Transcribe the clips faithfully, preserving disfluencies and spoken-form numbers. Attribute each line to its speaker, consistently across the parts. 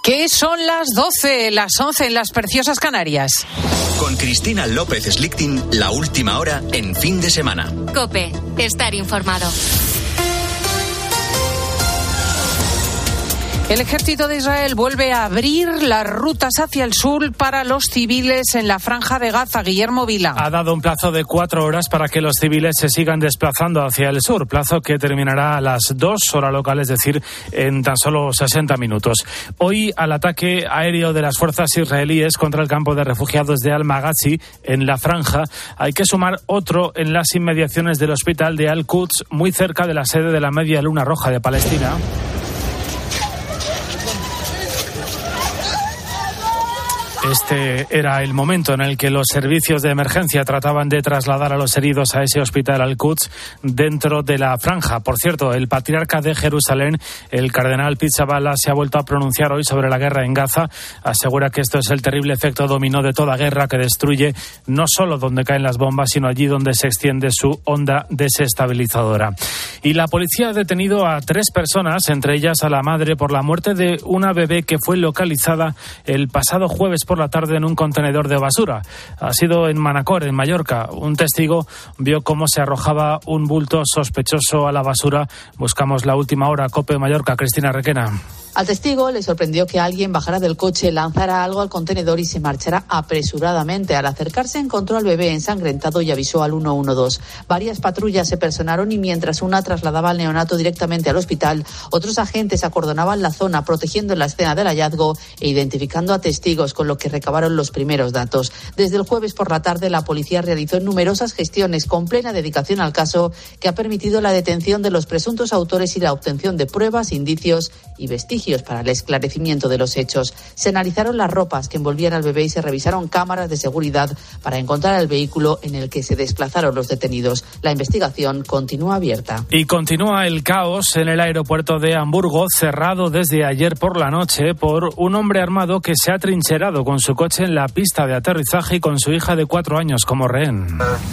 Speaker 1: Que son las doce, las once en las preciosas Canarias.
Speaker 2: Con Cristina López Slichting, la última hora en Fin de Semana.
Speaker 3: COPE, estar informado.
Speaker 1: El ejército de Israel vuelve a abrir las rutas hacia el sur para los civiles en la franja de Gaza. Guillermo Vila.
Speaker 4: Ha dado un plazo de cuatro horas para que los civiles se sigan desplazando hacia el sur, plazo que terminará a las dos horas local, es decir, en tan solo sesenta minutos. Hoy, al ataque aéreo de las fuerzas israelíes contra el campo de refugiados de Al-Maghazi, en la franja, hay que sumar otro en las inmediaciones del hospital de Al-Quds, muy cerca de la sede de la Media Luna Roja de Palestina. Este era el momento en el que los servicios de emergencia trataban de trasladar a los heridos a ese hospital Al-Quds dentro de la franja. Por cierto, el patriarca de Jerusalén, el cardenal Pizzaballa, se ha vuelto a pronunciar hoy sobre la guerra en Gaza. Asegura que esto es el terrible efecto dominó de toda guerra que destruye no solo donde caen las bombas, sino allí donde se extiende su onda desestabilizadora. Y la policía ha detenido a tres personas, entre ellas a la madre, por la muerte de una bebé que fue localizada el pasado jueves por la tarde en un contenedor de basura. Ha sido en Manacor, en Mallorca. Un testigo vio cómo se arrojaba un bulto sospechoso a la basura. Buscamos la última hora. COPE Mallorca, Cristina Requena.
Speaker 5: Al testigo le sorprendió que alguien bajara del coche, lanzara algo al contenedor y se marchara apresuradamente. Al acercarse encontró al bebé ensangrentado y avisó al uno uno dos. Varias patrullas se personaron y mientras una trasladaba al neonato directamente al hospital, otros agentes acordonaban la zona protegiendo la escena del hallazgo e identificando a testigos, con lo que recabaron los primeros datos. Desde el jueves por la tarde la policía realizó numerosas gestiones con plena dedicación al caso, que ha permitido la detención de los presuntos autores y la obtención de pruebas, indicios y vestigios para el esclarecimiento de los hechos. Se analizaron las ropas que envolvían al bebé y se revisaron cámaras de seguridad para encontrar el vehículo en el que se desplazaron los detenidos. La investigación continúa abierta.
Speaker 4: Y continúa el caos en el aeropuerto de Hamburgo, cerrado desde ayer por la noche por un hombre armado que se ha trincherado con su coche en la pista de aterrizaje y con su hija de cuatro años como rehén.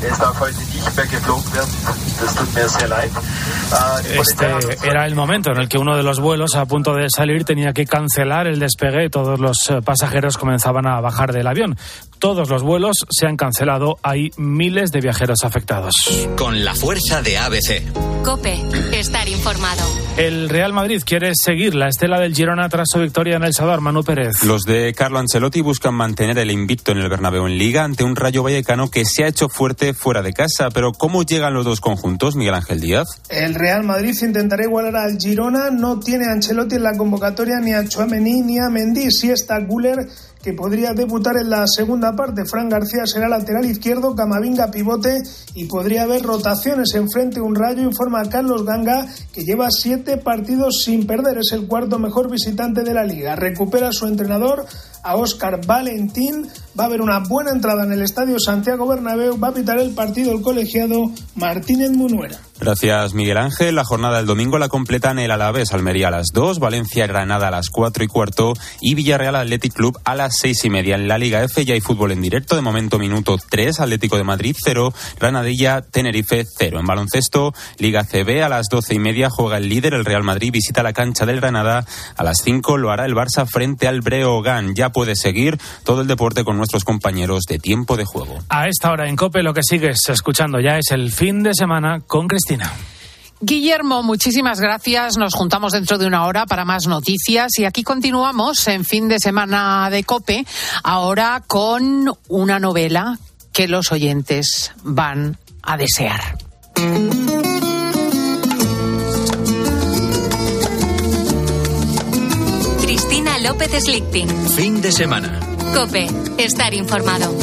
Speaker 4: Este era el momento en el que uno de los vuelos, a punto de salir, tenía que cancelar el despegue. Todos los pasajeros comenzaban a bajar del avión. Todos los vuelos se han cancelado. Hay miles de viajeros afectados.
Speaker 2: Con la fuerza de A B C.
Speaker 3: COPE, estar informado.
Speaker 4: El Real Madrid quiere seguir la estela del Girona tras su victoria en El Sadar. Manu Pérez.
Speaker 6: Los de Carlo Ancelotti buscan mantener el invicto en el Bernabéu en Liga ante un Rayo Vallecano que se ha hecho fuerte fuera de casa. Pero ¿cómo llegan los dos conjuntos, Miguel Ángel Díaz?
Speaker 7: El Real Madrid intentará igualar al Girona. No tiene a Ancelotti en la convocatoria ni a Tchouaméni ni a Mendy. Sí está Güler, que podría debutar en la segunda parte. Fran García será lateral izquierdo, Camavinga pivote y podría haber rotaciones enfrente. Un Rayo, informa a Carlos Ganga, que lleva siete partidos sin perder. Es el cuarto mejor visitante de la Liga. Recupera a su entrenador, a Óscar Valentín. Va a haber una buena entrada en el Estadio Santiago Bernabéu. Va a pitar el partido el colegiado Martínez Munuera.
Speaker 6: Gracias, Miguel Ángel. La jornada del domingo la completan el Alavés Almería a las dos, Valencia Granada a las cuatro y cuarto y Villarreal Athletic Club a las seis y media. En la Liga F ya hay fútbol en directo. De momento, minuto tres, Atlético de Madrid cero, Granadilla Tenerife cero. En baloncesto, Liga C B a las doce y media juega el líder, el Real Madrid visita la cancha del Granada. A las cinco lo hará el Barça frente al Breogán. Ya puedes seguir todo el deporte con nuestros compañeros de Tiempo de Juego.
Speaker 4: A esta hora en COPE lo que sigues escuchando ya es el Fin de Semana con Cristina.
Speaker 1: Guillermo, muchísimas gracias. Nos juntamos dentro de una hora para más noticias y aquí continuamos en Fin de Semana de COPE, ahora con una novela que los oyentes van a desear.
Speaker 3: Cristina López Slichting.
Speaker 2: Fin de Semana.
Speaker 3: COPE, estar informado.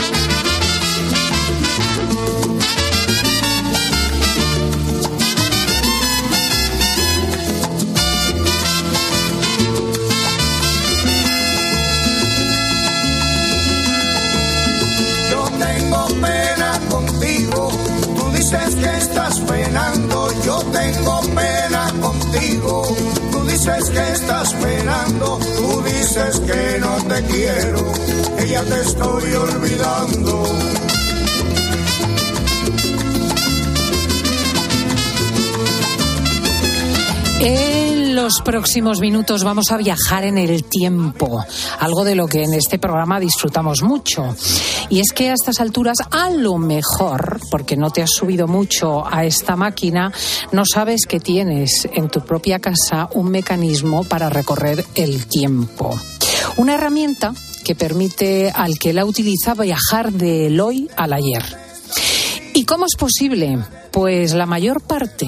Speaker 8: Dices que estás penando, yo tengo pena contigo. Tú dices que estás penando, tú dices que no te quiero, que ya te estoy olvidando.
Speaker 1: En los próximos minutos vamos a viajar en el tiempo, algo de lo que en este programa disfrutamos mucho. Y es que a estas alturas, a lo mejor, porque no te has subido mucho a esta máquina, no sabes que tienes en tu propia casa un mecanismo para recorrer el tiempo. Una herramienta que permite al que la utiliza viajar del hoy al ayer. ¿Y cómo es posible? Pues la mayor parte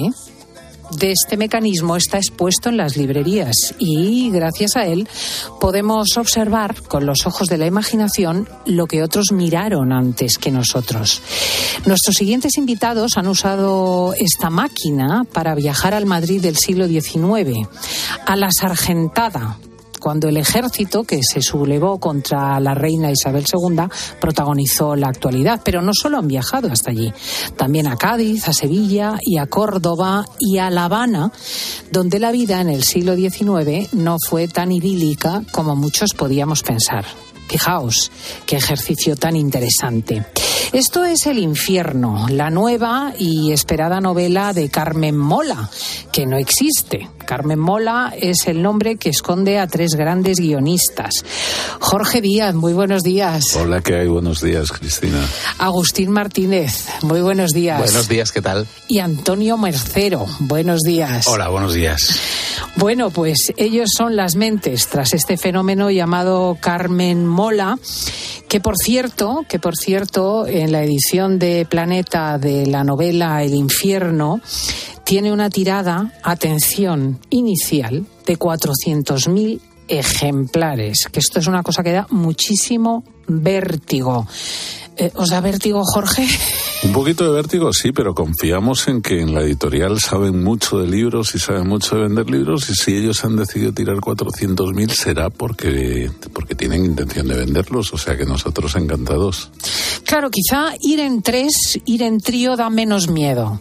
Speaker 1: de este mecanismo está expuesto en las librerías y gracias a él podemos observar con los ojos de la imaginación lo que otros miraron antes que nosotros. Nuestros siguientes invitados han usado esta máquina para viajar al Madrid del siglo diecinueve, a la Sargentada, cuando el ejército que se sublevó contra la reina Isabel segunda protagonizó la actualidad. Pero no solo han viajado hasta allí, también a Cádiz, a Sevilla y a Córdoba y a La Habana, donde la vida en el siglo diecinueve no fue tan idílica como muchos podíamos pensar. Fijaos, qué ejercicio tan interesante. Esto es El infierno, la nueva y esperada novela de Carmen Mola, que no existe. Carmen Mola es el nombre que esconde a tres grandes guionistas. Jorge Díaz, muy buenos días.
Speaker 9: Hola, ¿qué hay? Buenos días, Cristina.
Speaker 1: Agustín Martínez, muy buenos días.
Speaker 10: Buenos días, ¿qué tal?
Speaker 1: Y Antonio Mercero, buenos días.
Speaker 11: Hola, buenos días.
Speaker 1: Bueno, pues ellos son las mentes tras este fenómeno llamado Carmen Mola, que por cierto, que por cierto, en la edición de Planeta de la novela El infierno, tiene una tirada, atención, inicial de cuatrocientos mil ejemplares, que esto es una cosa que da muchísimo vértigo. Eh, ¿Os da vértigo, Jorge?
Speaker 9: Un poquito de vértigo, sí, pero confiamos en que en la editorial saben mucho de libros y saben mucho de vender libros, y si ellos han decidido tirar cuatrocientos mil será porque, porque tienen intención de venderlos, o sea que nosotros encantados.
Speaker 1: Claro, quizá ir en tres, ir en trío da menos miedo.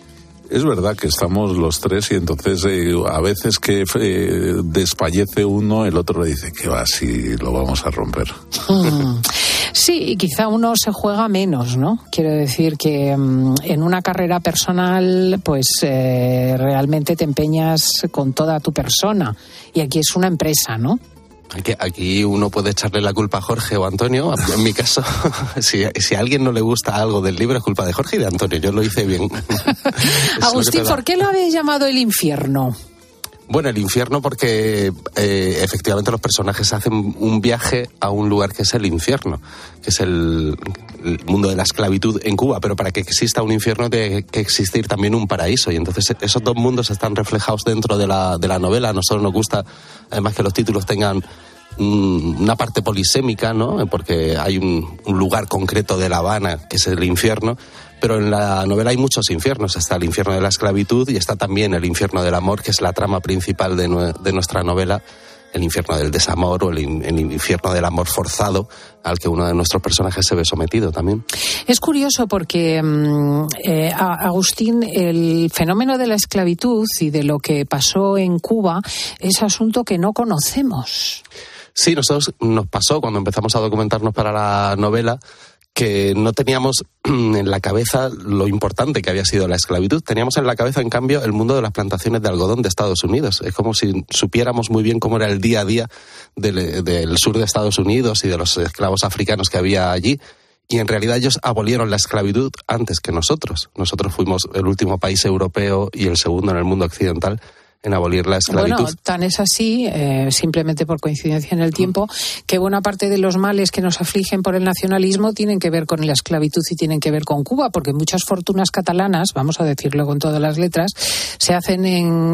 Speaker 9: Es verdad que estamos los tres y entonces eh, a veces que eh, desfallece uno, el otro le dice que va, si lo vamos a romper.
Speaker 1: Mm. Sí, y quizá uno se juega menos, ¿no? Quiero decir que um, en una carrera personal, pues eh, realmente te empeñas con toda tu persona. Y aquí es una empresa, ¿no?
Speaker 10: Aquí, aquí uno puede echarle la culpa a Jorge o a Antonio. En mi caso, si, si a alguien no le gusta algo del libro, es culpa de Jorge y de Antonio. Yo lo hice bien.
Speaker 1: Agustín, ¿por qué lo habéis llamado El infierno?
Speaker 10: Bueno, el infierno porque eh, efectivamente los personajes hacen un viaje a un lugar que es el infierno, que es el, el mundo de la esclavitud en Cuba, pero para que exista un infierno tiene que existir también un paraíso, y entonces esos dos mundos están reflejados dentro de la, de la novela. A nosotros nos gusta además que los títulos tengan mm, una parte polisémica, ¿no? Porque hay un, un lugar concreto de La Habana que es el infierno, pero en la novela hay muchos infiernos. Está el infierno de la esclavitud y está también el infierno del amor, que es la trama principal de, nue- de nuestra novela, el infierno del desamor o el, in- el infierno del amor forzado al que uno de nuestros personajes se ve sometido también.
Speaker 1: Es curioso porque, eh, Agustín, el fenómeno de la esclavitud y de lo que pasó en Cuba es asunto que no conocemos.
Speaker 10: Sí, nosotros nos pasó cuando empezamos a documentarnos para la novela que no teníamos en la cabeza lo importante que había sido la esclavitud. Teníamos en la cabeza, en cambio, el mundo de las plantaciones de algodón de Estados Unidos. Es como si supiéramos muy bien cómo era el día a día del, del sur de Estados Unidos y de los esclavos africanos que había allí. Y en realidad ellos abolieron la esclavitud antes que nosotros. Nosotros fuimos el último país europeo y el segundo en el mundo occidental en abolir la esclavitud.
Speaker 1: Bueno, tan es así, eh, simplemente por coincidencia en el tiempo, que buena parte de los males que nos afligen por el nacionalismo tienen que ver con la esclavitud y tienen que ver con Cuba, porque muchas fortunas catalanas, vamos a decirlo con todas las letras, se hacen en,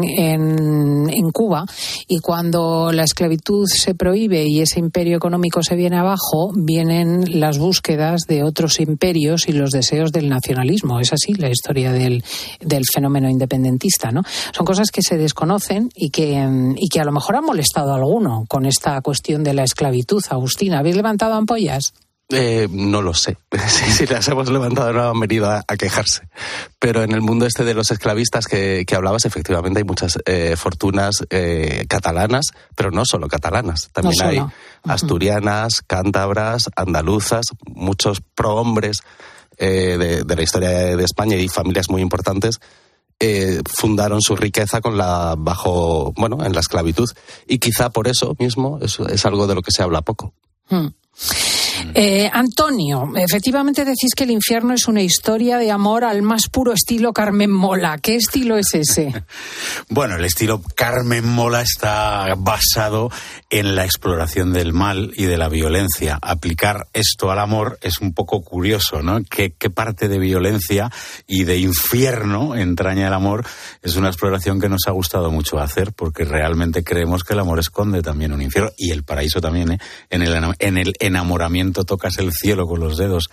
Speaker 1: en, en Cuba, y cuando la esclavitud se prohíbe y ese imperio económico se viene abajo, vienen las búsquedas de otros imperios y los deseos del nacionalismo. Es así la historia del, del fenómeno independentista, ¿no? Son cosas que se desconocen conocen y que, y que a lo mejor han molestado a alguno con esta cuestión de la esclavitud. Agustín, ¿habéis levantado ampollas?
Speaker 10: Eh, no lo sé. Si, si las hemos levantado no han venido a, a quejarse. Pero en el mundo este de los esclavistas que, que hablabas, efectivamente hay muchas eh, fortunas eh, catalanas, pero no solo catalanas. También no hay asturianas, cántabras, andaluzas, muchos prohombres eh, de, de la historia de España y familias muy importantes eh, fundaron su riqueza con la bajo, bueno, en la esclavitud. Y quizá por eso mismo es, es algo de lo que se habla poco.
Speaker 1: Hmm. Eh, Antonio, efectivamente decís que el infierno es una historia de amor al más puro estilo Carmen Mola. ¿Qué estilo es ese?
Speaker 11: Bueno, el estilo Carmen Mola está basado en la exploración del mal y de la violencia. Aplicar esto al amor es un poco curioso, ¿no? ¿Qué, qué parte de violencia y de infierno entraña el amor? Es una exploración que nos ha gustado mucho hacer, porque realmente creemos que el amor esconde también un infierno, y el paraíso también, ¿eh? En el, en el enamoramiento tocas el cielo con los dedos,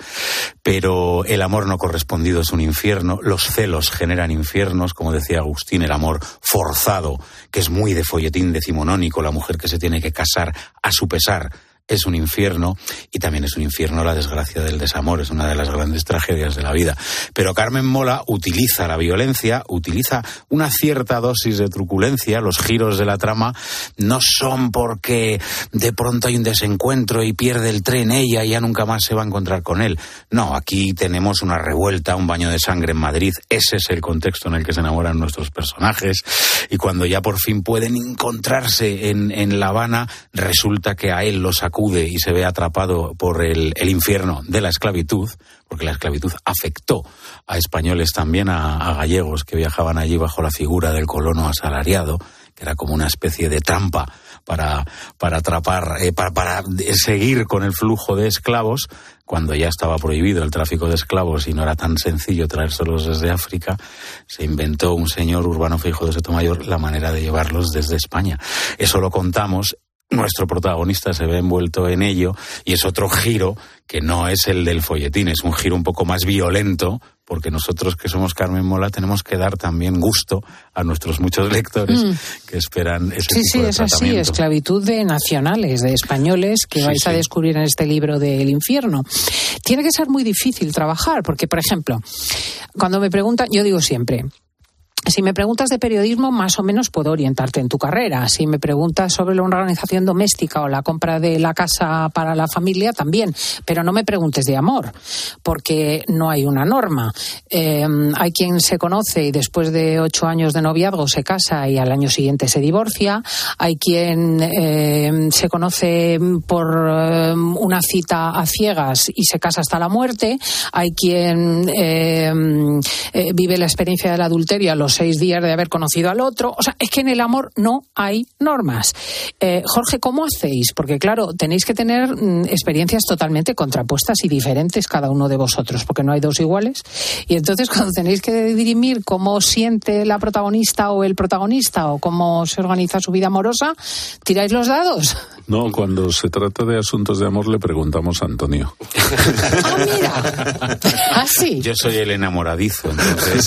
Speaker 11: pero el amor no correspondido es un infierno. Los celos generan infiernos, como decía Agustín, el amor forzado, que es muy de folletín decimonónico, la mujer que se tiene que casar a su pesar, es un infierno, y también es un infierno la desgracia del desamor, es una de las grandes tragedias de la vida. Pero Carmen Mola utiliza la violencia, utiliza una cierta dosis de truculencia. Los giros de la trama no son porque de pronto hay un desencuentro y pierde el tren ella y ya nunca más se va a encontrar con él. No, aquí tenemos una revuelta, un baño de sangre en Madrid. Ese es el contexto en el que se enamoran nuestros personajes, y cuando ya por fin pueden encontrarse en, en La Habana, resulta que a él los acude y se ve atrapado por el, el infierno de la esclavitud, porque la esclavitud afectó a españoles también, a, a gallegos que viajaban allí bajo la figura del colono asalariado, que era como una especie de trampa para, para atrapar, eh, para, para seguir con el flujo de esclavos, cuando ya estaba prohibido el tráfico de esclavos y no era tan sencillo traérselos desde África. Se inventó un señor, Urbano Feijóo de Sotomayor, la manera de llevarlos desde España. Eso lo contamos. Nuestro protagonista se ve envuelto en ello, y es otro giro que no es el del folletín, es un giro un poco más violento, porque nosotros que somos Carmen Mola tenemos que dar también gusto a nuestros muchos lectores mm. que esperan ese
Speaker 1: sí,
Speaker 11: tipo
Speaker 1: sí,
Speaker 11: de
Speaker 1: es
Speaker 11: tratamiento.
Speaker 1: así, esclavitud de nacionales, de españoles, que sí, vais sí. a descubrir en este libro del infierno. Tiene que ser muy difícil trabajar, porque, por ejemplo, cuando me preguntan, yo digo siempre, si me preguntas de periodismo, más o menos puedo orientarte en tu carrera. Si me preguntas sobre la organización doméstica o la compra de la casa para la familia, también. Pero no me preguntes de amor, porque no hay una norma. Eh, hay quien se conoce y después de ocho años de noviazgo se casa y al año siguiente se divorcia. Hay quien eh, se conoce por eh, una cita a ciegas y se casa hasta la muerte. Hay quien eh, eh, vive la experiencia del adulterio a los seis días de haber conocido al otro. O sea, es que en el amor no hay normas. Eh, Jorge, ¿cómo hacéis? Porque claro, tenéis que tener mm, experiencias totalmente contrapuestas y diferentes cada uno de vosotros, porque no hay dos iguales. Y entonces cuando tenéis que dirimir cómo siente la protagonista o el protagonista o cómo se organiza su vida amorosa, ¿tiráis los dados?
Speaker 9: No, cuando se trata de asuntos de amor le preguntamos a Antonio.
Speaker 1: Ah, mira. Ah, sí.
Speaker 11: Yo soy el enamoradizo, entonces...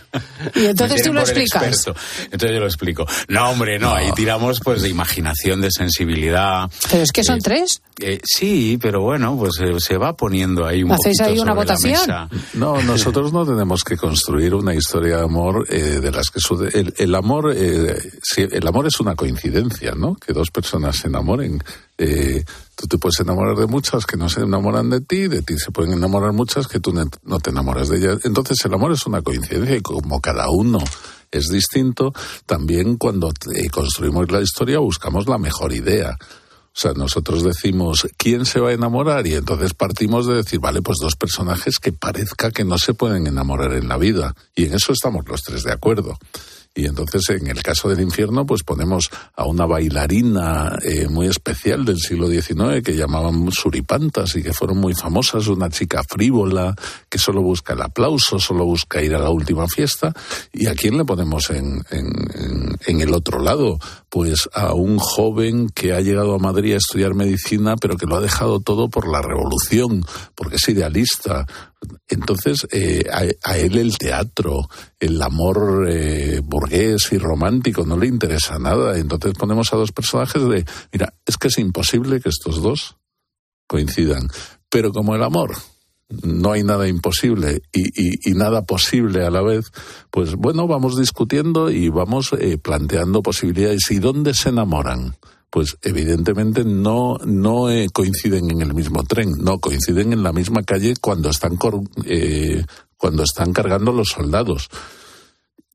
Speaker 1: Y entonces tú lo explicas.
Speaker 11: Experto. Entonces yo lo explico. No, hombre, no, no. Ahí tiramos pues de imaginación, de sensibilidad.
Speaker 1: Pero es que son eh, tres.
Speaker 11: Eh, sí, pero bueno, pues eh, se va poniendo ahí un
Speaker 1: ¿Hacéis
Speaker 11: poquito
Speaker 1: ahí una
Speaker 11: sobre
Speaker 1: votación?
Speaker 11: la mesa.
Speaker 9: No, nosotros no tenemos que construir una historia de amor eh, de las que sude... el, el amor, eh, sí, el amor es una coincidencia, ¿no? Que dos personas se enamoren. Eh, tú te puedes enamorar de muchas que no se enamoran de ti, de ti se pueden enamorar muchas que tú no te enamoras de ellas. Entonces el amor es una coincidencia, y como cada uno es distinto, también cuando eh, construimos la historia buscamos la mejor idea. O sea, nosotros decimos, ¿quién se va a enamorar? Y entonces partimos de decir, vale, pues dos personajes que parezca que no se pueden enamorar en la vida. Y en eso estamos los tres de acuerdo. Y entonces, en el caso del infierno, pues ponemos a una bailarina eh, muy especial del siglo diecinueve que llamaban suripantas y que fueron muy famosas, una chica frívola que solo busca el aplauso, solo busca ir a la última fiesta. ¿Y a quién le ponemos en, en, en, en el otro lado? Pues a un joven que ha llegado a Madrid a estudiar medicina, pero que lo ha dejado todo por la revolución, porque es idealista. Entonces, eh, a, a él el teatro, el amor eh, burgués y romántico no le interesa nada. Entonces ponemos a dos personajes de, mira, es que es imposible que estos dos coincidan. Pero como el amor no hay nada imposible y, y, y nada posible a la vez, pues bueno, vamos discutiendo y vamos eh, planteando posibilidades. ¿Y dónde se enamoran? Pues evidentemente no, no eh, coinciden en el mismo tren, no coinciden en la misma calle cuando están, cor, eh, cuando están cargando los soldados.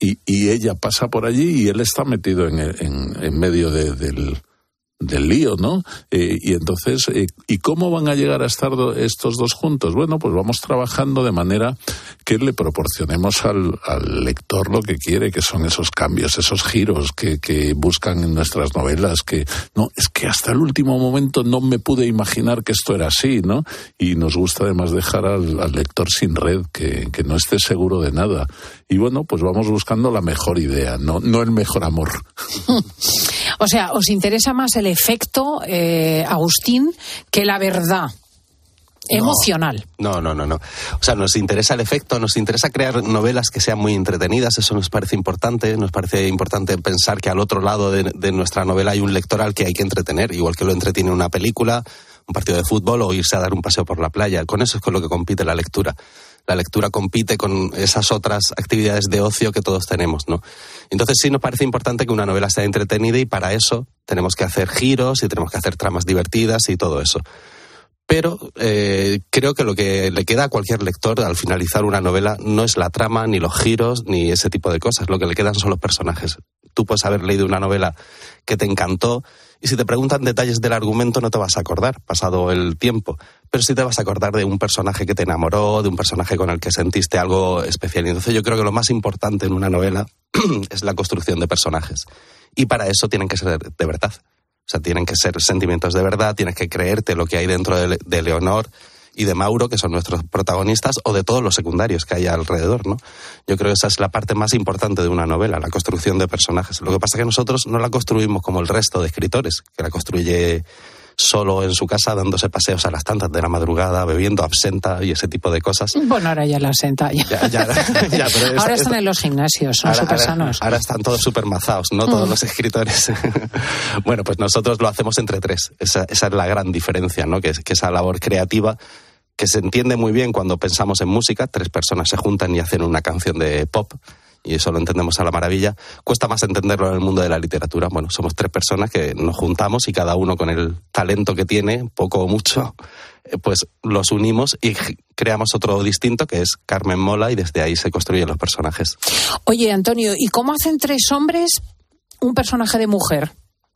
Speaker 9: y, y ella pasa por allí y él está metido en, en, en medio de, del... del lío, ¿no? Eh, y entonces, eh, ¿y cómo van a llegar a estar do, estos dos juntos? Bueno, pues vamos trabajando de manera que le proporcionemos al, al lector lo que quiere, que son esos cambios, esos giros que, que buscan en nuestras novelas, que no, es que hasta el último momento no me pude imaginar que esto era así, ¿no? Y nos gusta además dejar al, al lector sin red, que, que no esté seguro de nada. Y bueno, pues vamos buscando la mejor idea, no, no el mejor amor.
Speaker 1: O sea, ¿os interesa más el efecto, eh, Agustín, que la verdad emocional?
Speaker 10: No, no, no, no. O sea, nos interesa el efecto, nos interesa crear novelas que sean muy entretenidas, eso nos parece importante, nos parece importante pensar que al otro lado de, de nuestra novela hay un lector al que hay que entretener, igual que lo entretiene una película, un partido de fútbol o irse a dar un paseo por la playa. Con eso es con lo que compite la lectura. La lectura compite con esas otras actividades de ocio que todos tenemos, ¿no? Entonces sí nos parece importante que una novela sea entretenida y para eso tenemos que hacer giros y tenemos que hacer tramas divertidas y todo eso. Pero eh, creo que lo que le queda a cualquier lector al finalizar una novela no es la trama, ni los giros, ni ese tipo de cosas. Lo que le quedan son los personajes. Tú puedes haber leído una novela que te encantó y si te preguntan detalles del argumento no te vas a acordar, pasado el tiempo. Pero sí te vas a acordar de un personaje que te enamoró, de un personaje con el que sentiste algo especial. Y entonces yo creo que lo más importante en una novela es la construcción de personajes. Y para eso tienen que ser de verdad. O sea, tienen que ser sentimientos de verdad, tienes que creerte lo que hay dentro de, de Leonor y de Mauro, que son nuestros protagonistas, o de todos los secundarios que hay alrededor, ¿no? Yo creo que esa es la parte más importante de una novela, la construcción de personajes. Lo que pasa es que nosotros no la construimos como el resto de escritores, que la construye solo en su casa dándose paseos a las tantas de la madrugada, bebiendo absenta y ese tipo de cosas.
Speaker 1: Bueno, ahora ya la absenta. Ya. Ya, ya, ya, pero esta, ahora están esta, en los gimnasios, son súper sanos.
Speaker 10: Ahora, ahora están todos súper mazados, no todos mm. los escritores. Bueno, pues nosotros lo hacemos entre tres. Esa, esa es la gran diferencia, ¿no? Que, que esa labor creativa que se entiende muy bien cuando pensamos en música, tres personas se juntan y hacen una canción de pop, y eso lo entendemos a la maravilla. Cuesta más entenderlo en el mundo de la literatura. Bueno, somos tres personas que nos juntamos y cada uno con el talento que tiene, poco o mucho, pues los unimos y creamos otro distinto que es Carmen Mola y desde ahí se construyen los personajes.
Speaker 1: Oye, Antonio, ¿y cómo hacen tres hombres un personaje de mujer?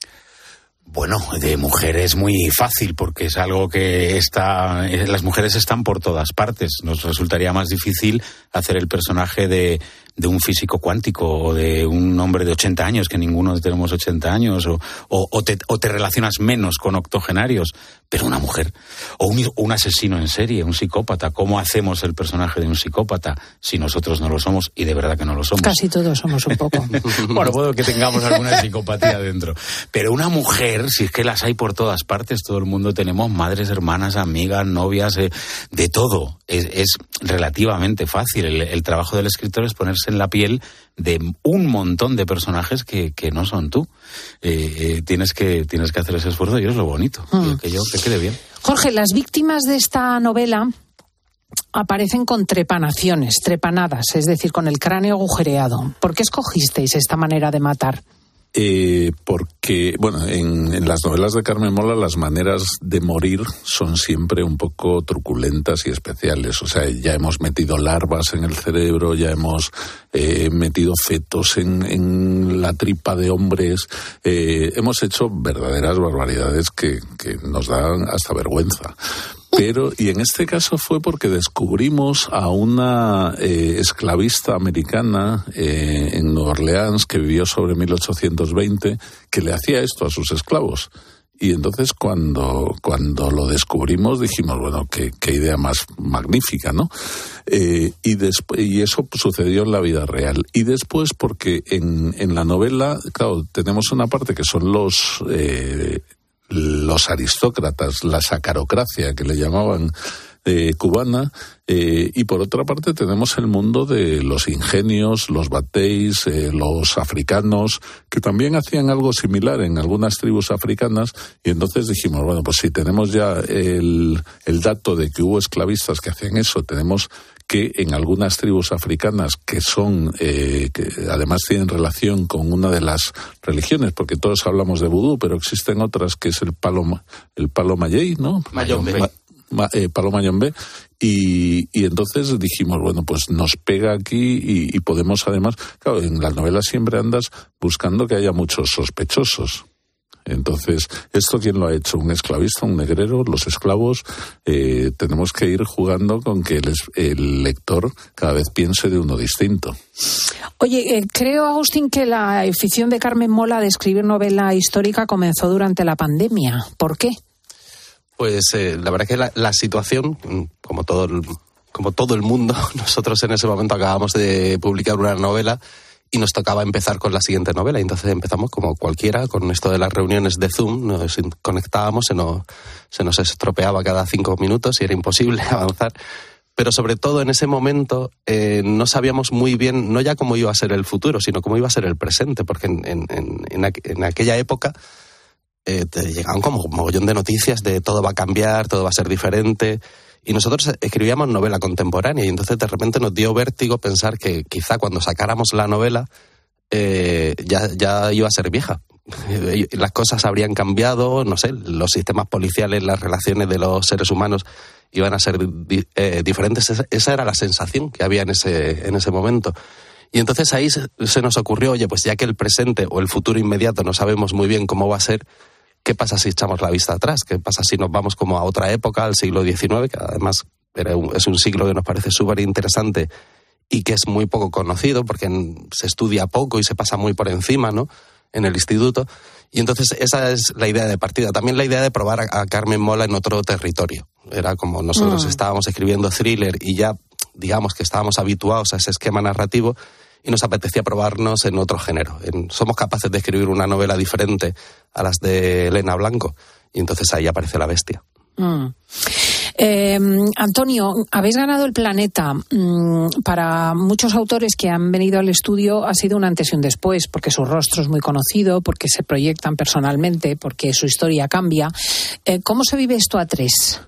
Speaker 11: Bueno, de mujer es muy fácil porque es algo que está, las mujeres están por todas partes. Nos resultaría más difícil hacer el personaje de, de un físico cuántico o de un hombre de ochenta años, que ninguno tenemos ochenta años, o, o, o, te, o te relacionas menos con octogenarios, pero una mujer, o un, un asesino en serie, un psicópata. ¿Cómo hacemos el personaje de un psicópata si nosotros no lo somos? Y de verdad que no lo somos.
Speaker 1: Casi todos somos un poco.
Speaker 11: Bueno, puedo que tengamos alguna psicopatía dentro. Pero una mujer, si es que las hay por todas partes, todo el mundo tenemos madres, hermanas, amigas, novias, eh, de todo. Es, es relativamente fácil. El, el trabajo del escritor es ponerse en la piel de un montón de personajes que, que no son tú. Eh, eh, tienes que tienes que hacer ese esfuerzo y es lo bonito. Mm. Que yo que quede bien.
Speaker 1: Jorge, las víctimas de esta novela aparecen con trepanaciones, trepanadas, es decir, con el cráneo agujereado. ¿Por qué escogisteis esta manera de matar?
Speaker 9: Eh, porque, bueno, en, en las novelas de Carmen Mola las maneras de morir son siempre un poco truculentas y especiales. O sea, ya hemos metido larvas en el cerebro, ya hemos eh, metido fetos en, en la tripa de hombres, eh, hemos hecho verdaderas barbaridades que, que nos dan hasta vergüenza. Pero, y en este caso fue porque descubrimos a una eh, esclavista americana eh, en Nueva Orleans que vivió sobre mil ochocientos veinte, que le hacía esto a sus esclavos. Y entonces cuando, cuando lo descubrimos dijimos, bueno, qué, qué idea más magnífica, ¿no? Eh, y, después, y eso sucedió en la vida real. Y después porque en, en la novela, claro, tenemos una parte que son los... Eh, los aristócratas, la sacarocracia que le llamaban eh, cubana, eh, y por otra parte tenemos el mundo de los ingenios, los batéis, eh, los africanos, que también hacían algo similar en algunas tribus africanas, y entonces dijimos, bueno, pues si tenemos ya el, el dato de que hubo esclavistas que hacían eso, tenemos que en algunas tribus africanas que son, eh, que además tienen relación con una de las religiones, porque todos hablamos de vudú, pero existen otras que es el palo, el palo mayey, ¿no?
Speaker 10: Mayombe.
Speaker 9: eh, Paloma Llombé, y, y entonces dijimos, bueno, pues nos pega aquí y, y podemos además, claro, en las novelas siempre andas buscando que haya muchos sospechosos. Entonces, ¿esto quién lo ha hecho? ¿Un esclavista, un negrero? ¿Los esclavos? Eh, tenemos que ir jugando con que el, el lector cada vez piense de uno distinto.
Speaker 1: Oye, eh, creo, Agustín, que la afición de Carmen Mola de escribir novela histórica comenzó durante la pandemia. ¿Por qué?
Speaker 10: Pues eh, la verdad que la, la situación, como todo, el, como todo el mundo, nosotros en ese momento acabamos de publicar una novela y nos tocaba empezar con la siguiente novela. Y entonces empezamos como cualquiera, con esto de las reuniones de Zoom, nos conectábamos, se nos, se nos estropeaba cada cinco minutos y era imposible avanzar. Pero sobre todo en ese momento eh, no sabíamos muy bien, no ya cómo iba a ser el futuro, sino cómo iba a ser el presente, porque en, en, en, en, aqu- en aquella época eh, te llegaban como un mogollón de noticias de todo va a cambiar, todo va a ser diferente. Y nosotros escribíamos novela contemporánea y entonces de repente nos dio vértigo pensar que quizá cuando sacáramos la novela eh, ya, ya iba a ser vieja. Las cosas habrían cambiado, no sé, los sistemas policiales, las relaciones de los seres humanos iban a ser di- eh, diferentes. Esa, esa era la sensación que había en ese, en ese momento. Y entonces ahí se, se nos ocurrió, oye, pues ya que el presente o el futuro inmediato no sabemos muy bien cómo va a ser, ¿qué pasa si echamos la vista atrás? ¿Qué pasa si nos vamos como a otra época, al siglo diecinueve, que además era un, es un siglo que nos parece súper interesante y que es muy poco conocido porque en, se estudia poco y se pasa muy por encima, ¿no?, en el instituto. Y entonces esa es la idea de partida. También la idea de probar a, a Carmen Mola en otro territorio. Era como nosotros mm. estábamos escribiendo thriller y ya, digamos que estábamos habituados a ese esquema narrativo y nos apetecía probarnos en otro género. En, somos capaces de escribir una novela diferente a las de Elena Blanco. Y entonces ahí aparece La Bestia.
Speaker 1: Mm. Eh, Antonio, habéis ganado el Planeta. Mm, para muchos autores que han venido al estudio ha sido un antes y un después, porque su rostro es muy conocido, porque se proyectan personalmente, porque su historia cambia. Eh, ¿Cómo se vive esto a tres?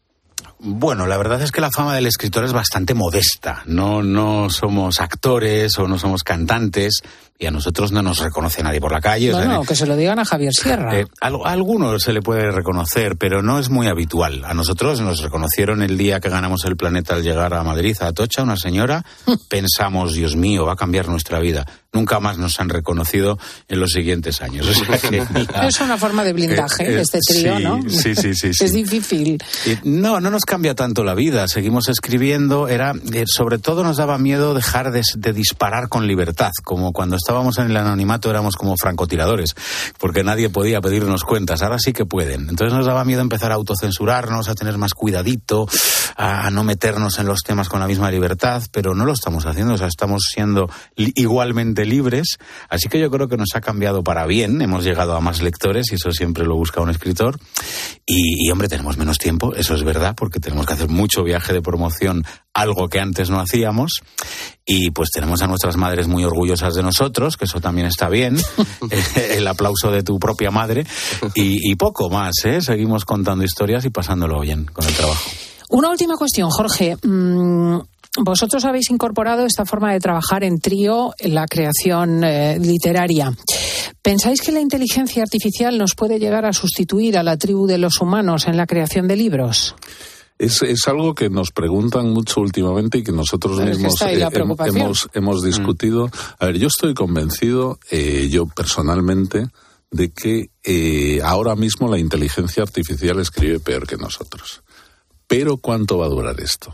Speaker 11: Bueno, la verdad es que la fama del escritor es bastante modesta. No, no somos actores o no somos cantantes y a nosotros no nos reconoce nadie por la calle.
Speaker 1: Bueno,
Speaker 11: o sea,
Speaker 1: que se lo digan a Javier Sierra.
Speaker 11: Eh, a, a algunos se le puede reconocer, pero no es muy habitual. A nosotros nos reconocieron el día que ganamos el Planeta al llegar a Madrid, a Atocha, una señora. Pensamos, Dios mío, va a cambiar nuestra vida. Nunca más nos han reconocido en los siguientes años. O sea que, la,
Speaker 1: es una forma de blindaje eh, eh, este trío,
Speaker 11: sí,
Speaker 1: ¿no?
Speaker 11: Sí, sí, sí. sí.
Speaker 1: Es difícil.
Speaker 11: Y no, no nos cambia tanto la vida. Seguimos escribiendo. Era, eh, sobre todo nos daba miedo dejar de, de disparar con libertad. Como cuando estábamos en el anonimato éramos como francotiradores, porque nadie podía pedirnos cuentas. Ahora sí que pueden. Entonces nos daba miedo empezar a autocensurarnos, a tener más cuidadito, a, a no meternos en los temas con la misma libertad, pero no lo estamos haciendo. O sea, estamos siendo li- igualmente libres, así que yo creo que nos ha cambiado para bien, hemos llegado a más lectores y eso siempre lo busca un escritor y, y hombre, tenemos menos tiempo, eso es verdad, porque tenemos que hacer mucho viaje de promoción, algo que antes no hacíamos, y pues tenemos a nuestras madres muy orgullosas de nosotros, que eso también está bien, el aplauso de tu propia madre, y, y poco más, ¿eh? Seguimos contando historias y pasándolo bien con el trabajo.
Speaker 1: Una última cuestión, Jorge. Mm... Vosotros habéis incorporado esta forma de trabajar en trío en la creación eh, literaria. ¿Pensáis que la inteligencia artificial nos puede llegar a sustituir a la tribu de los humanos en la creación de libros?
Speaker 9: Es, es algo que nos preguntan mucho últimamente y que nosotros
Speaker 1: Pero
Speaker 9: mismos
Speaker 1: es que
Speaker 9: eh, hemos, hemos discutido. A ver, yo estoy convencido, eh, yo personalmente, de que eh, ahora mismo la inteligencia artificial escribe peor que nosotros. Pero ¿cuánto va a durar esto?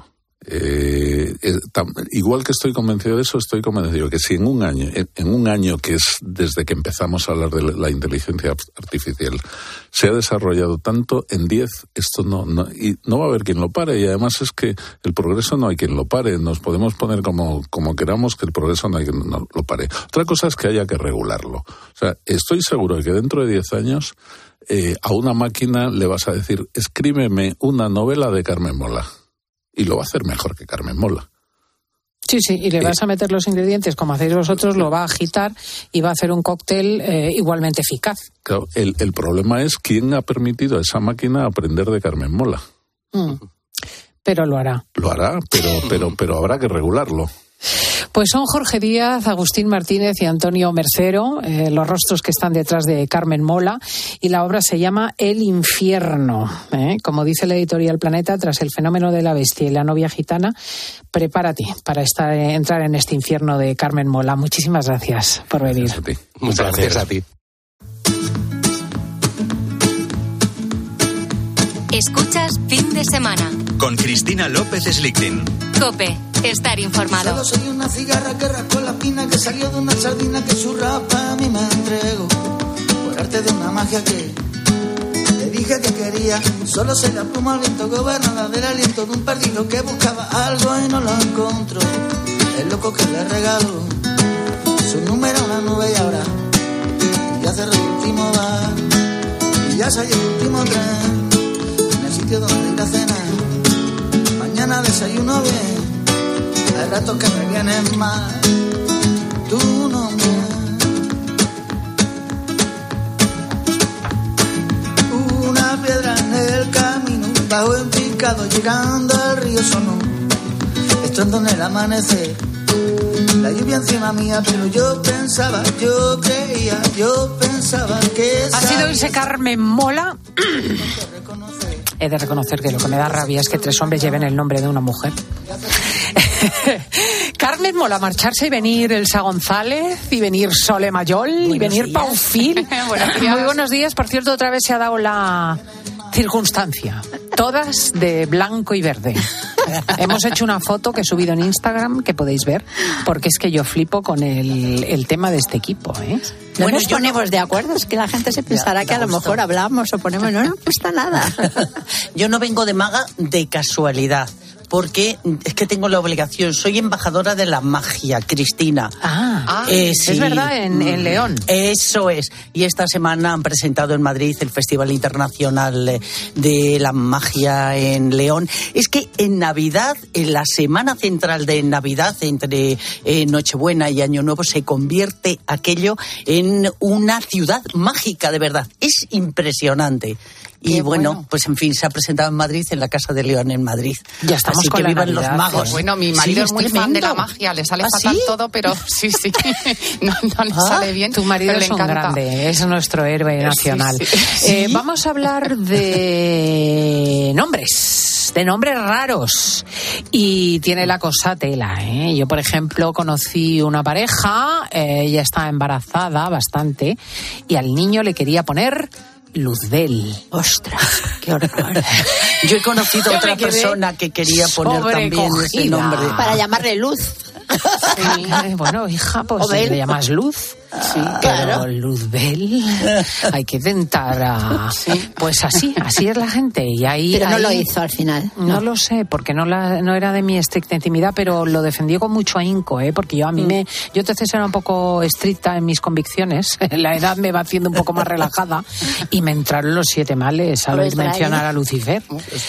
Speaker 9: Eh, eh, tam, igual que estoy convencido de eso, estoy convencido que si en un año, en, en un año que es desde que empezamos a hablar de la inteligencia artificial, se ha desarrollado tanto, en diez esto no, no, y no va a haber quien lo pare, y además es que el progreso no hay quien lo pare, nos podemos poner como, como queramos que el progreso no hay quien no lo pare. Otra cosa es que haya que regularlo. O sea, estoy seguro de que dentro de diez años eh, a una máquina le vas a decir, escríbeme una novela de Carmen Mola. Y lo va a hacer mejor que Carmen Mola.
Speaker 1: Sí, sí, y le vas a meter los ingredientes como hacéis vosotros, lo va a agitar y va a hacer un cóctel eh, igualmente eficaz.
Speaker 9: Claro, el, el problema es quién ha permitido a esa máquina aprender de Carmen Mola.
Speaker 1: Mm. Pero lo hará.
Speaker 9: Lo hará, pero, pero, pero habrá que regularlo.
Speaker 1: Pues son Jorge Díaz, Agustín Martínez y Antonio Mercero, eh, los rostros que están detrás de Carmen Mola, y la obra se llama El infierno. ¿eh? Como dice la editorial Planeta, tras el fenómeno de la bestia y la novia gitana, prepárate para estar, eh, entrar en este infierno de Carmen Mola. Muchísimas gracias por venir.
Speaker 10: Gracias a ti. Muchas gracias, gracias a ti.
Speaker 3: Escuchas Fin de Semana
Speaker 2: con Cristina López Slichting.
Speaker 3: COPE. Estar informado.
Speaker 8: Solo soy una cigarra que rascó la pina, que salió de una sardina que su rapa a mí me entrego. Por arte de una magia que te dije que quería. Solo soy la pluma al viento, gobernada del aliento de un perdido que buscaba algo y no lo encontró. El loco que le regaló su número a la nube y ahora ya cerró el último bar y ya salió el último tren en el sitio donde ir a cenar. Mañana desayuno bien. Hay ratos que me vienen mal tu nombre. Una piedra en el camino, bajo el picado, llegando al río sonó. Estrando en el amanecer, la lluvia encima mía, pero yo pensaba, yo creía, yo pensaba que...
Speaker 1: Ha sido ese Carmen Mola. He de reconocer que lo que me da rabia es que tres hombres lleven el nombre de una mujer. Carmen Mola marcharse y venir Elsa González y venir Sole Mayol y buenos venir días. Pau Fil. Muy buenos días. Por cierto, otra vez se ha dado la circunstancia. Todas de blanco y verde. Hemos hecho una foto que he subido en Instagram que podéis ver, porque es que yo flipo con el, el tema de este equipo, ¿eh?
Speaker 12: No bueno, nos ponemos no... de acuerdo, es que la gente se pensará ya, que a lo mejor hablamos o ponemos... No, no gusta nada.
Speaker 13: Yo no vengo de maga de casualidad, porque es que tengo la obligación, soy embajadora de la magia, Cristina.
Speaker 1: Ah, eh, sí. Es verdad, en, en León.
Speaker 13: Eso es. Y esta semana han presentado en Madrid el Festival Internacional de la Magia en León. Es que en Navidad, en la semana central de Navidad, entre eh, Nochebuena y Año Nuevo, se convierte aquello en una ciudad mágica, de verdad. Es impresionante. Y bueno, bueno, pues en fin, se ha presentado en Madrid, en la Casa de León en Madrid.
Speaker 1: Ya estamos
Speaker 13: Así
Speaker 1: con
Speaker 13: que
Speaker 1: la
Speaker 13: vivan
Speaker 1: Navidad,
Speaker 13: los magos.
Speaker 1: ¿eh?
Speaker 14: Bueno, mi marido
Speaker 1: sí,
Speaker 14: es muy
Speaker 1: tremendo.
Speaker 14: fan de la magia, le sale
Speaker 1: ¿Ah,
Speaker 14: fatal
Speaker 1: sí?
Speaker 14: todo, pero sí, sí, no, no le
Speaker 1: ¿Ah?
Speaker 14: sale bien.
Speaker 1: Tu marido
Speaker 14: pero
Speaker 1: es
Speaker 14: le
Speaker 1: un
Speaker 14: encanta.
Speaker 1: grande, es nuestro héroe nacional.
Speaker 14: Sí, sí.
Speaker 1: Eh,
Speaker 14: ¿Sí?
Speaker 1: Vamos a hablar de nombres, de nombres raros. Y tiene la cosa tela, ¿eh? Yo, por ejemplo, conocí una pareja, eh, ella estaba embarazada bastante, y al niño le quería poner Luzbel.
Speaker 12: Ostras, qué horror.
Speaker 13: Yo he conocido a otra persona que quería poner también ese nombre.
Speaker 12: Para llamarle Luz.
Speaker 1: Sí, bueno, hija, pues si le llamas Luz. Sí, claro. Pero Luzbel, hay que tentar a... Sí. Pues así, así es la gente. Y ahí,
Speaker 12: pero no
Speaker 1: ahí,
Speaker 12: lo hizo al final.
Speaker 1: No, no lo sé, porque no, la, no era de mi estricta intimidad, pero lo defendió con mucho ahínco, ¿eh? Porque yo a mí mm. me... Yo entonces era un poco estricta en mis convicciones. La edad me va haciendo un poco más relajada y me entraron los siete males al oír mencionar a Lucifer.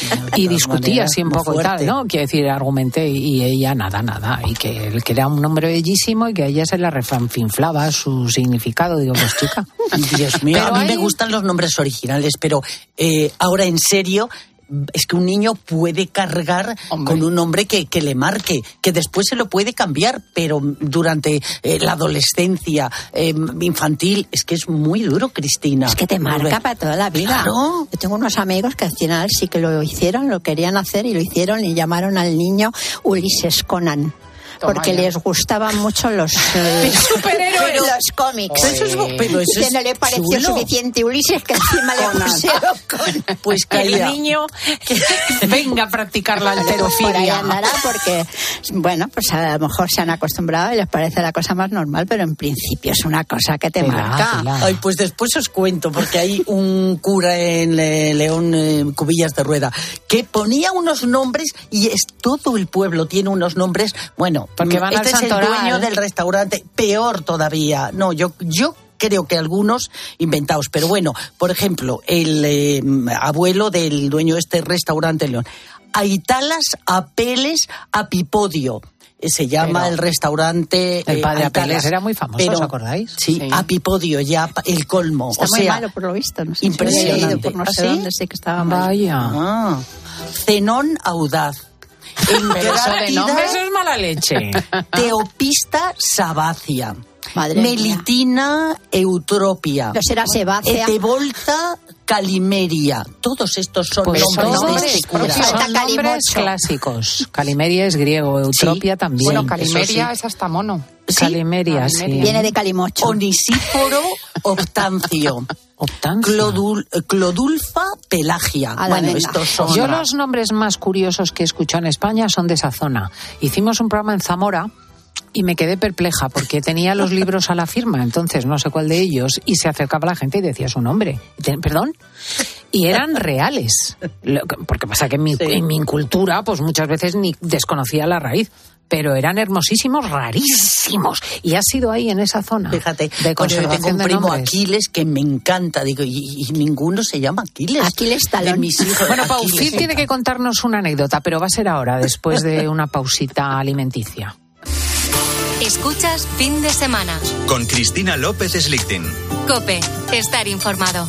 Speaker 1: Y discutía así un poco y tal, ¿no? Quiero decir, argumenté y ella nada, nada. Y que, que era un nombre bellísimo y que a ella se la refanfinflaba su significado. Digo, pues chica.
Speaker 13: Dios mío,
Speaker 1: pero
Speaker 13: a mí
Speaker 1: hay...
Speaker 13: me gustan los nombres originales, pero eh, ahora en serio, es que un niño puede cargar Hombre. con un nombre que, que le marque, que después se lo puede cambiar, pero durante eh, la adolescencia eh, infantil, es que es muy duro, Cristina.
Speaker 12: Es que te marca para toda la vida.
Speaker 13: Claro.
Speaker 12: Yo tengo unos amigos que al final sí que lo hicieron, lo querían hacer y lo hicieron y llamaron al niño Ulises Conan. Porque les gustaban mucho los eh,
Speaker 1: superhéroes,
Speaker 12: los cómics.
Speaker 13: Eso es, pero eso
Speaker 12: que no le pareció
Speaker 13: chulo.
Speaker 12: suficiente Ulises, que encima le pusieron con...
Speaker 1: Pues que el niño que venga a practicar la halterofilia.
Speaker 12: Por ahí andará porque, bueno, pues a lo mejor se han acostumbrado y les parece la cosa más normal, pero en principio es una cosa que te
Speaker 1: Tela,
Speaker 12: marca.
Speaker 1: tela.
Speaker 13: Ay, pues después os cuento, porque hay un cura en eh, León, eh, Cubillas de Rueda, que ponía unos nombres y es todo el pueblo tiene unos nombres, bueno,
Speaker 1: porque van
Speaker 13: este
Speaker 1: al
Speaker 13: es el
Speaker 1: santoral.
Speaker 13: dueño del restaurante, peor todavía. No, yo, yo creo que algunos inventados, pero bueno, por ejemplo, el eh, abuelo del dueño de este restaurante León, Aitalas Apeles Apipodio. Se llama pero, el restaurante...
Speaker 1: El padre
Speaker 13: eh,
Speaker 1: Apeles era muy famoso, pero, ¿os acordáis?
Speaker 13: Sí, sí, Apipodio, ya el colmo.
Speaker 12: Está
Speaker 13: o
Speaker 12: muy
Speaker 13: sea,
Speaker 12: malo por lo visto. No sé
Speaker 13: impresionante.
Speaker 12: Si por no sé
Speaker 13: ¿Ah, sí?
Speaker 12: dónde sé que estaba mal.
Speaker 1: Vaya.
Speaker 13: Ah. Zenón Audaz.
Speaker 1: Pero eso de nombre, eso es mala leche.
Speaker 13: Teopista sabácea.
Speaker 12: Madre
Speaker 13: Melitina
Speaker 12: mía.
Speaker 13: eutropia.
Speaker 12: No será sebácea.
Speaker 13: Etevolta calimeria. Todos estos son
Speaker 1: Pues son
Speaker 13: nombres,
Speaker 1: nombres,
Speaker 13: de cura.
Speaker 1: son nombres clásicos. Calimeria es griego, eutropia
Speaker 13: Sí.
Speaker 1: también.
Speaker 14: Bueno, Calimeria
Speaker 1: Eso
Speaker 14: es hasta mono.
Speaker 1: sí. Calimeria, sí.
Speaker 12: Viene de calimocho.
Speaker 13: Onisíforo optancio.
Speaker 1: Optancio.
Speaker 13: Clodul, clodulfa pelagia.
Speaker 12: A la
Speaker 13: Bueno,
Speaker 12: venga.
Speaker 13: estos son...
Speaker 1: Yo los nombres más curiosos que he escuchado en España son de esa zona. Hicimos un programa en Zamora y me quedé perpleja porque tenía los libros a la firma, entonces no sé cuál de ellos, y se acercaba la gente y decía su nombre. ¿Perdón? Y eran reales. Lo que- Porque pasa que en mi,
Speaker 13: Sí.
Speaker 1: en mi cultura, pues muchas veces ni desconocía la raíz. Pero eran hermosísimos, rarísimos. Y has sido ahí en esa zona.
Speaker 13: Fíjate,
Speaker 1: de
Speaker 13: bueno, yo
Speaker 1: conservación
Speaker 13: tengo un
Speaker 1: de
Speaker 13: primo
Speaker 1: nombres.
Speaker 13: Aquiles que me encanta, digo, y, y ninguno se llama Aquiles.
Speaker 12: Aquiles Talón.
Speaker 13: De mis hijos.
Speaker 1: Bueno,
Speaker 13: Aquiles.
Speaker 1: Paufil tiene que contarnos una anécdota, pero va a ser ahora, después de una pausita alimenticia.
Speaker 3: Escuchas Fin de Semana.
Speaker 2: Con Cristina López Slichting.
Speaker 3: COPE. Estar informado.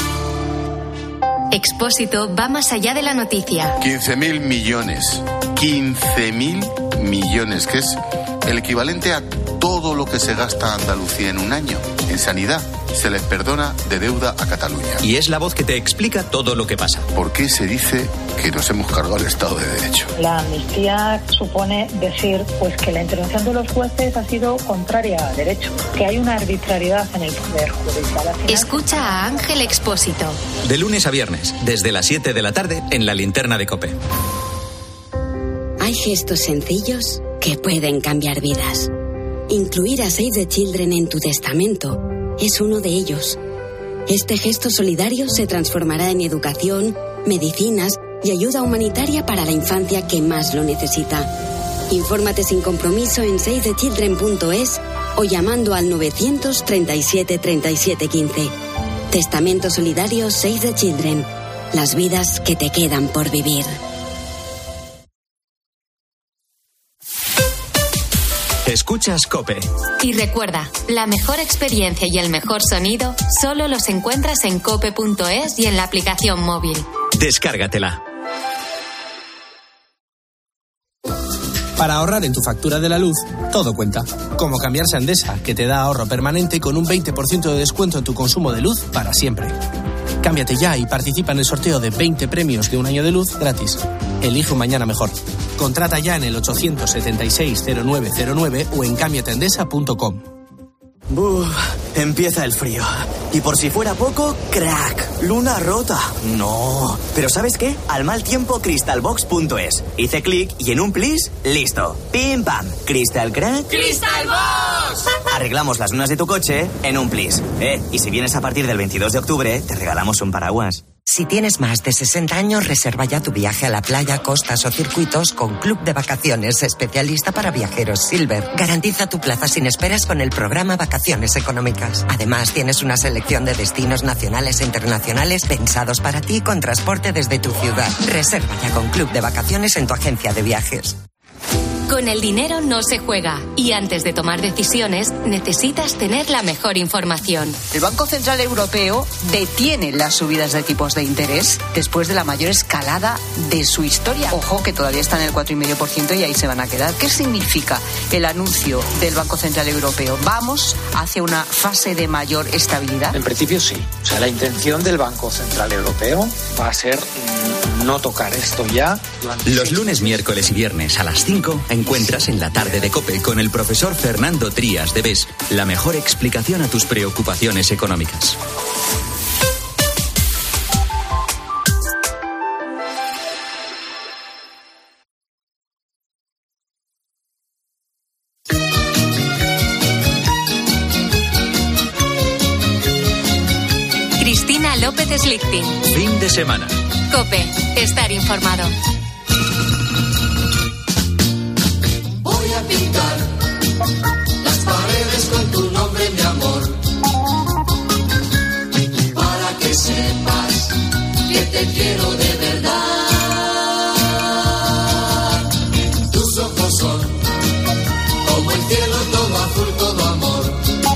Speaker 3: Expósito va más allá de la noticia.
Speaker 15: quince mil millones. quince mil millones, que es el equivalente a todo lo que se gasta Andalucía en un año. En sanidad se les perdona de deuda a Cataluña.
Speaker 2: Y es la voz que te explica todo lo que pasa.
Speaker 15: ¿Por qué se dice que nos hemos cargado el Estado de Derecho?
Speaker 16: La amnistía supone decir pues que la intervención de los jueces ha sido contraria al derecho, que hay una arbitrariedad en el poder judicial. Al final,
Speaker 3: Escucha a Ángel Expósito.
Speaker 2: De lunes a viernes, desde las siete de la tarde, en la linterna de COPE.
Speaker 17: Hay gestos sencillos que pueden cambiar vidas. Incluir a Save the Children en tu testamento es uno de ellos. Este gesto solidario se transformará en educación, medicinas y ayuda humanitaria para la infancia que más lo necesita. Infórmate sin compromiso en save the children punto es o llamando al novecientos treinta y siete treinta y siete quince. Testamento solidario Save the Children. Las vidas que te quedan por vivir.
Speaker 2: Escuchas COPE.
Speaker 3: Y recuerda, la mejor experiencia y el mejor sonido solo los encuentras en cope punto es y en la aplicación móvil.
Speaker 2: Descárgatela.
Speaker 18: Para ahorrar en tu factura de la luz, todo cuenta. Como cambiarse a Endesa, que te da ahorro permanente con un veinte por ciento de descuento en tu consumo de luz para siempre. Cámbiate ya y participa en el sorteo de veinte premios de un año de luz gratis. Elige un mañana mejor. Contrata ya en el ochocientos setenta y seis cero nueve cero nueve o en cámbiate endesa punto com.
Speaker 19: Uf, empieza el frío. Y por si fuera poco, crack, luna rota. No. Pero ¿sabes qué? Al mal tiempo, crystalbox punto es. Hice clic y en un plis, listo. Pim pam. Crystal crack.
Speaker 20: ¡Crystalbox!
Speaker 19: Arreglamos las lunas de tu coche en un plis. Eh, y si vienes a partir del veintidós de octubre, te regalamos un paraguas.
Speaker 21: Si tienes más de sesenta años, reserva ya tu viaje a la playa, costas o circuitos con Club de Vacaciones, especialista para viajeros Silver. Garantiza tu plaza sin esperas con el programa Vacaciones Económicas. Además, tienes una selección de destinos nacionales e internacionales pensados para ti con transporte desde tu ciudad. Reserva ya con Club de Vacaciones en tu agencia de viajes.
Speaker 3: Con el dinero no se juega y antes de tomar decisiones necesitas tener la mejor información.
Speaker 22: El Banco Central Europeo detiene las subidas de tipos de interés después de la mayor escalada de su historia. Ojo, que todavía están en el cuatro coma cinco por ciento y ahí se van a quedar. ¿Qué significa el anuncio del Banco Central Europeo? ¿Vamos hacia una fase de mayor estabilidad?
Speaker 23: En principio sí. O sea, la intención del Banco Central Europeo va a ser no tocar esto ya.
Speaker 2: Los lunes, miércoles y viernes a las cinco encuentras en la tarde de COPE con el profesor Fernando Trías de B E S la mejor explicación a tus preocupaciones económicas.
Speaker 3: Cristina López Slichting.
Speaker 2: Fin de semana.
Speaker 3: COPE. Estar informado.
Speaker 8: Voy a pintar las paredes con tu nombre, mi amor, para que sepas que te quiero de verdad. Tus ojos son como el cielo, todo azul, todo amor.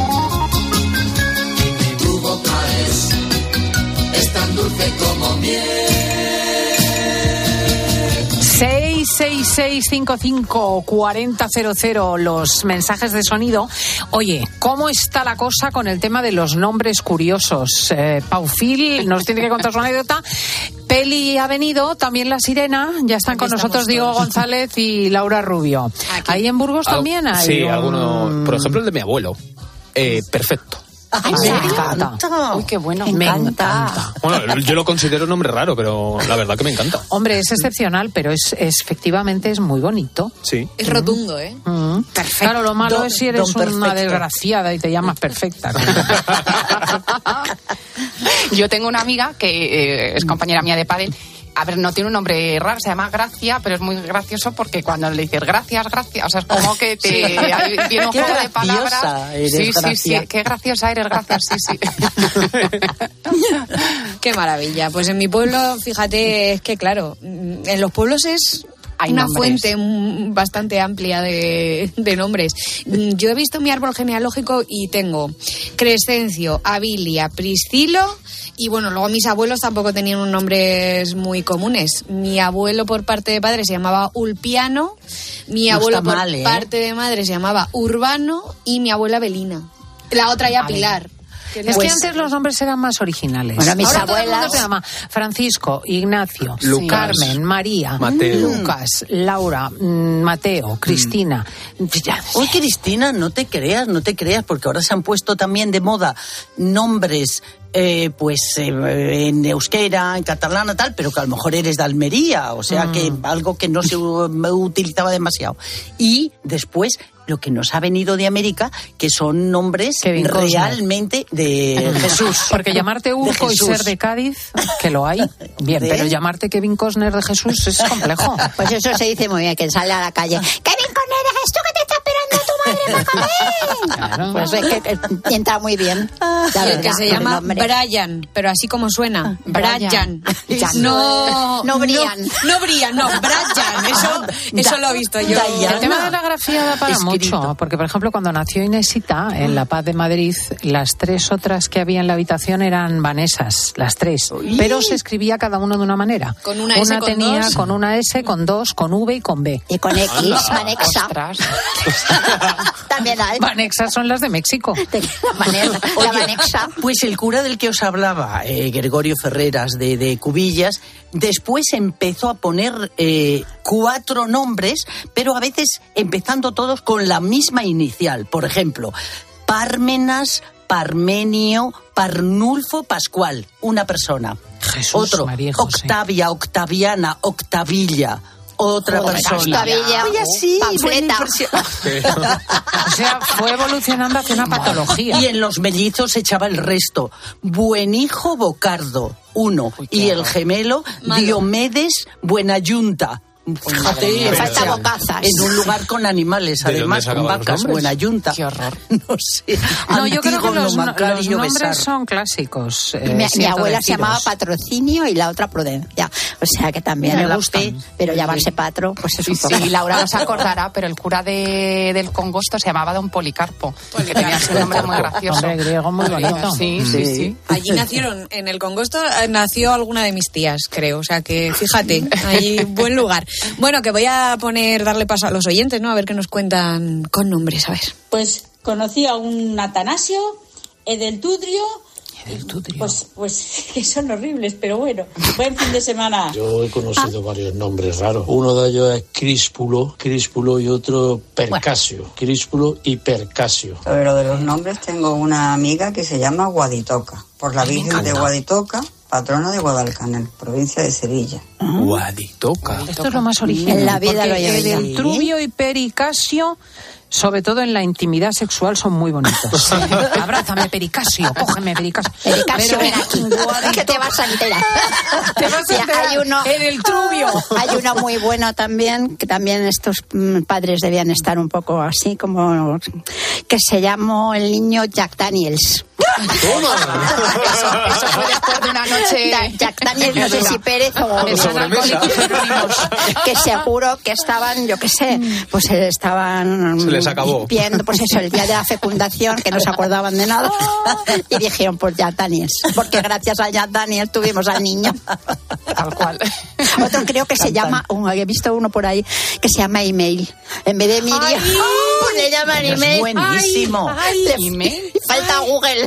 Speaker 8: Tu boca es, es tan dulce como miel.
Speaker 1: seis seis seis cinco cinco cuatro cero cero cero los mensajes de sonido. Oye, ¿cómo está la cosa con el tema de los nombres curiosos? Eh, Paufil nos tiene que contar su anécdota. Peli ha venido, también La Sirena. Ya están
Speaker 5: Aquí
Speaker 1: con nosotros Diego
Speaker 5: todos.
Speaker 1: González y Laura Rubio.
Speaker 5: Aquí.
Speaker 1: Ahí en Burgos
Speaker 5: Al-
Speaker 1: también hay
Speaker 5: Sí,
Speaker 1: un-
Speaker 5: alguno. Por ejemplo, el de mi abuelo. Eh, perfecto.
Speaker 1: Ay, me encanta.
Speaker 14: Uy, qué bueno.
Speaker 1: Me encanta.
Speaker 5: Bueno, yo lo considero un nombre raro, pero la verdad que me encanta.
Speaker 1: Hombre, es excepcional, pero es, es efectivamente es muy bonito.
Speaker 5: Sí.
Speaker 7: Es rotundo, ¿eh?
Speaker 1: Mm. Claro, lo malo
Speaker 13: Don-
Speaker 1: es si eres
Speaker 13: don
Speaker 1: una
Speaker 13: perfecto.
Speaker 1: desgraciada y te llamas perfecta.
Speaker 14: Yo tengo una amiga que eh, es compañera mía de pádel. A ver, no tiene un nombre raro, se llama Gracia, pero es muy gracioso porque cuando le dices gracias, gracias, o sea, es como que te
Speaker 13: Sí.
Speaker 14: hay- tiene un
Speaker 13: Qué
Speaker 14: juego de palabras.
Speaker 13: graciosa eres,
Speaker 14: Sí, sí,
Speaker 13: Gracia.
Speaker 14: sí, qué graciosa eres, gracias, sí, sí.
Speaker 7: Qué maravilla. Pues en mi pueblo, fíjate, es que claro, en los pueblos es
Speaker 14: Hay
Speaker 7: una
Speaker 14: nombres.
Speaker 7: fuente mm, bastante amplia de, de nombres. Mm, Yo he visto mi árbol genealógico y tengo Crescencio, Abilia, Priscilo y bueno, luego mis abuelos tampoco tenían unos nombres muy comunes. Mi abuelo por parte de padre se llamaba Ulpiano, mi
Speaker 13: No
Speaker 7: abuelo
Speaker 13: está
Speaker 7: por
Speaker 13: mal, ¿eh?
Speaker 7: parte de madre se llamaba Urbano y mi abuela Belina. La otra ya
Speaker 1: A ver.
Speaker 7: Pilar.
Speaker 1: Es
Speaker 7: Pues-
Speaker 1: que antes los nombres eran más originales.
Speaker 12: Bueno, mis
Speaker 1: Ahora todo el mundo
Speaker 12: abuelas-
Speaker 1: se llama Francisco, Ignacio,
Speaker 5: Lucas,
Speaker 1: Carmen, María,
Speaker 5: Mateo.
Speaker 1: Lucas, Laura, mm, Mateo, Cristina. Ya-
Speaker 13: Hoy, Cristina, no te creas, no te creas, porque ahora se han puesto también de moda nombres, eh, pues, eh, en euskera, en catalana, tal, pero que a lo mejor eres de Almería, o sea,
Speaker 1: Mm.
Speaker 13: que algo que no se u- utilizaba demasiado. Y después, lo que nos ha venido de América, que son nombres
Speaker 1: Kevin Costner.
Speaker 13: realmente de Jesús.
Speaker 1: Porque llamarte Urco
Speaker 13: De
Speaker 1: y
Speaker 13: Jesús.
Speaker 1: ser de Cádiz, que lo hay, bien,
Speaker 13: ¿De?
Speaker 1: pero llamarte Kevin Costner de Jesús es complejo.
Speaker 12: Pues eso se dice muy bien, que sale a la calle. ¡Kevin Costner, eres tú que te está esperando tu madre para comer!
Speaker 1: Claro.
Speaker 12: Pues es que eh, entra muy bien. La
Speaker 7: Y el
Speaker 12: verdad,
Speaker 7: que se
Speaker 12: el
Speaker 7: llama
Speaker 12: nombre.
Speaker 7: Brian, pero así como suena.
Speaker 14: Brian.
Speaker 7: Brian. No,
Speaker 12: No Brian.
Speaker 7: No, no Brian, no, Brian. Eso, eso lo he visto yo.
Speaker 13: Diana.
Speaker 1: El tema de la grafía da para
Speaker 13: Escrito.
Speaker 1: mucho, porque por ejemplo cuando nació Inesita en La Paz de Madrid, las tres otras que había en la habitación eran Vanessas, las tres,
Speaker 13: Uy.
Speaker 1: pero se escribía cada uno de una manera.
Speaker 7: Con una S, con
Speaker 1: tenía
Speaker 7: dos.
Speaker 1: con una S, con dos, con V y con B.
Speaker 12: Y con X, Manexa.
Speaker 14: Ostras.
Speaker 12: También hay.
Speaker 1: Vanexas son las de México.
Speaker 12: La, Manexa, la
Speaker 13: Oye,
Speaker 12: Manexa.
Speaker 13: Pues el cura del que os hablaba, eh, Gregorio Ferreras de, de Cubillas, después empezó a poner eh, cuatro nombres, pero a veces empezando todos con la misma inicial. Por ejemplo, Pármenas, Parmenio, Parnulfo, Pascual, una persona.
Speaker 1: Jesús,
Speaker 13: Otro,
Speaker 1: María y José.
Speaker 13: Octavia, Octaviana, Octavilla. Otra
Speaker 12: Joder,
Speaker 13: persona.
Speaker 12: Octavilla,
Speaker 13: Oye, sí,
Speaker 12: panfleta.
Speaker 13: buena impresión.
Speaker 1: O sea, fue evolucionando hacia una patología.
Speaker 13: Y en los mellizos echaba el resto. Buenijo Bocardo, uno. Y el gemelo,
Speaker 7: Malo.
Speaker 13: Diomedes Buenayunta. Fíjate,
Speaker 12: Le
Speaker 13: o
Speaker 12: falta
Speaker 13: sea,
Speaker 12: bocazas.
Speaker 13: en un lugar con animales,
Speaker 5: ¿De dónde
Speaker 13: además, con
Speaker 5: sacaban los
Speaker 13: vacas,
Speaker 5: nombres?
Speaker 13: Buenayunta.
Speaker 14: Qué horror.
Speaker 13: No sé.
Speaker 1: No, yo creo que
Speaker 13: Antígono,
Speaker 1: los, no- los
Speaker 13: Macario,
Speaker 1: nombres
Speaker 13: Besar.
Speaker 1: son clásicos. eh,
Speaker 12: Mi, mi
Speaker 1: siento
Speaker 12: abuela se
Speaker 1: deciros.
Speaker 12: llamaba Patrocinio y la otra Prudencia. O sea que también
Speaker 1: Mira,
Speaker 12: me
Speaker 1: la
Speaker 12: gustan.
Speaker 1: P,
Speaker 12: Pero llamarse Patro, pues es
Speaker 14: Sí,
Speaker 12: un poco.
Speaker 14: sí, Laura no se acordará, pero el cura de, del Congosto se llamaba Don Policarpo, que tenía ese nombre muy gracioso.
Speaker 1: Hombre, griego muy bonito.
Speaker 14: Sí, sí, sí.
Speaker 7: Allí nacieron, en el Congosto, eh, nació alguna de mis tías, creo. O sea que, fíjate, ahí buen lugar. Bueno, que voy a poner, darle paso a los oyentes, ¿no? A ver qué nos cuentan con nombres, a ver.
Speaker 20: Pues conocí a un Atanasio, Edeltudrio. Pues, pues que son horribles, pero bueno. Buen fin de semana.
Speaker 24: Yo he conocido varios nombres raros. Uno de ellos es Críspulo, Críspulo y otro Percasio. Críspulo y Percasio.
Speaker 25: Sobre lo de los nombres, tengo una amiga que se llama Guaditoca, por la
Speaker 24: Ay, me
Speaker 25: Virgen de
Speaker 24: encanta.
Speaker 25: Guaditoca, patrona de Guadalcanal, provincia de Sevilla.
Speaker 5: Guaditoca.
Speaker 1: Esto es lo más original.
Speaker 12: En la vida
Speaker 1: porque
Speaker 12: lo he oído.
Speaker 1: Edeltrubio y Pericasio, sobre todo en la intimidad sexual, son muy bonitos. Abrázame, Pericasio, cógeme, Pericasio.
Speaker 12: Pericasio,
Speaker 1: Pero-
Speaker 12: ven aquí, que te vas a enterar.
Speaker 1: Te vas a
Speaker 12: Sí,
Speaker 1: enterar.
Speaker 12: hay uno,
Speaker 1: Edeltrubio.
Speaker 12: hay uno muy bueno también, que también estos mm, padres debían estar un poco así, como que se llamó el niño Jack Daniels.
Speaker 14: Eso, eso fue después de una noche...
Speaker 12: Da- Jack Daniels, no sé si Pérez o...
Speaker 14: De sobremesa.
Speaker 12: Que seguro que estaban, yo qué sé, pues estaban...
Speaker 5: Se les acabó.
Speaker 12: Viendo, pues eso, el día de la fecundación, que no se acordaban de nada. Y dijeron, pues Jack Daniels. Porque gracias a Jack Daniels tuvimos al niño.
Speaker 14: Tal cual.
Speaker 12: Otro creo que se llama, un, he visto uno por ahí, que se llama Email. En vez de Miriam,
Speaker 14: Ay,
Speaker 12: le llaman
Speaker 13: es
Speaker 12: Email.
Speaker 13: buenísimo.
Speaker 12: Ay, ay,
Speaker 14: Email.
Speaker 12: falta Google.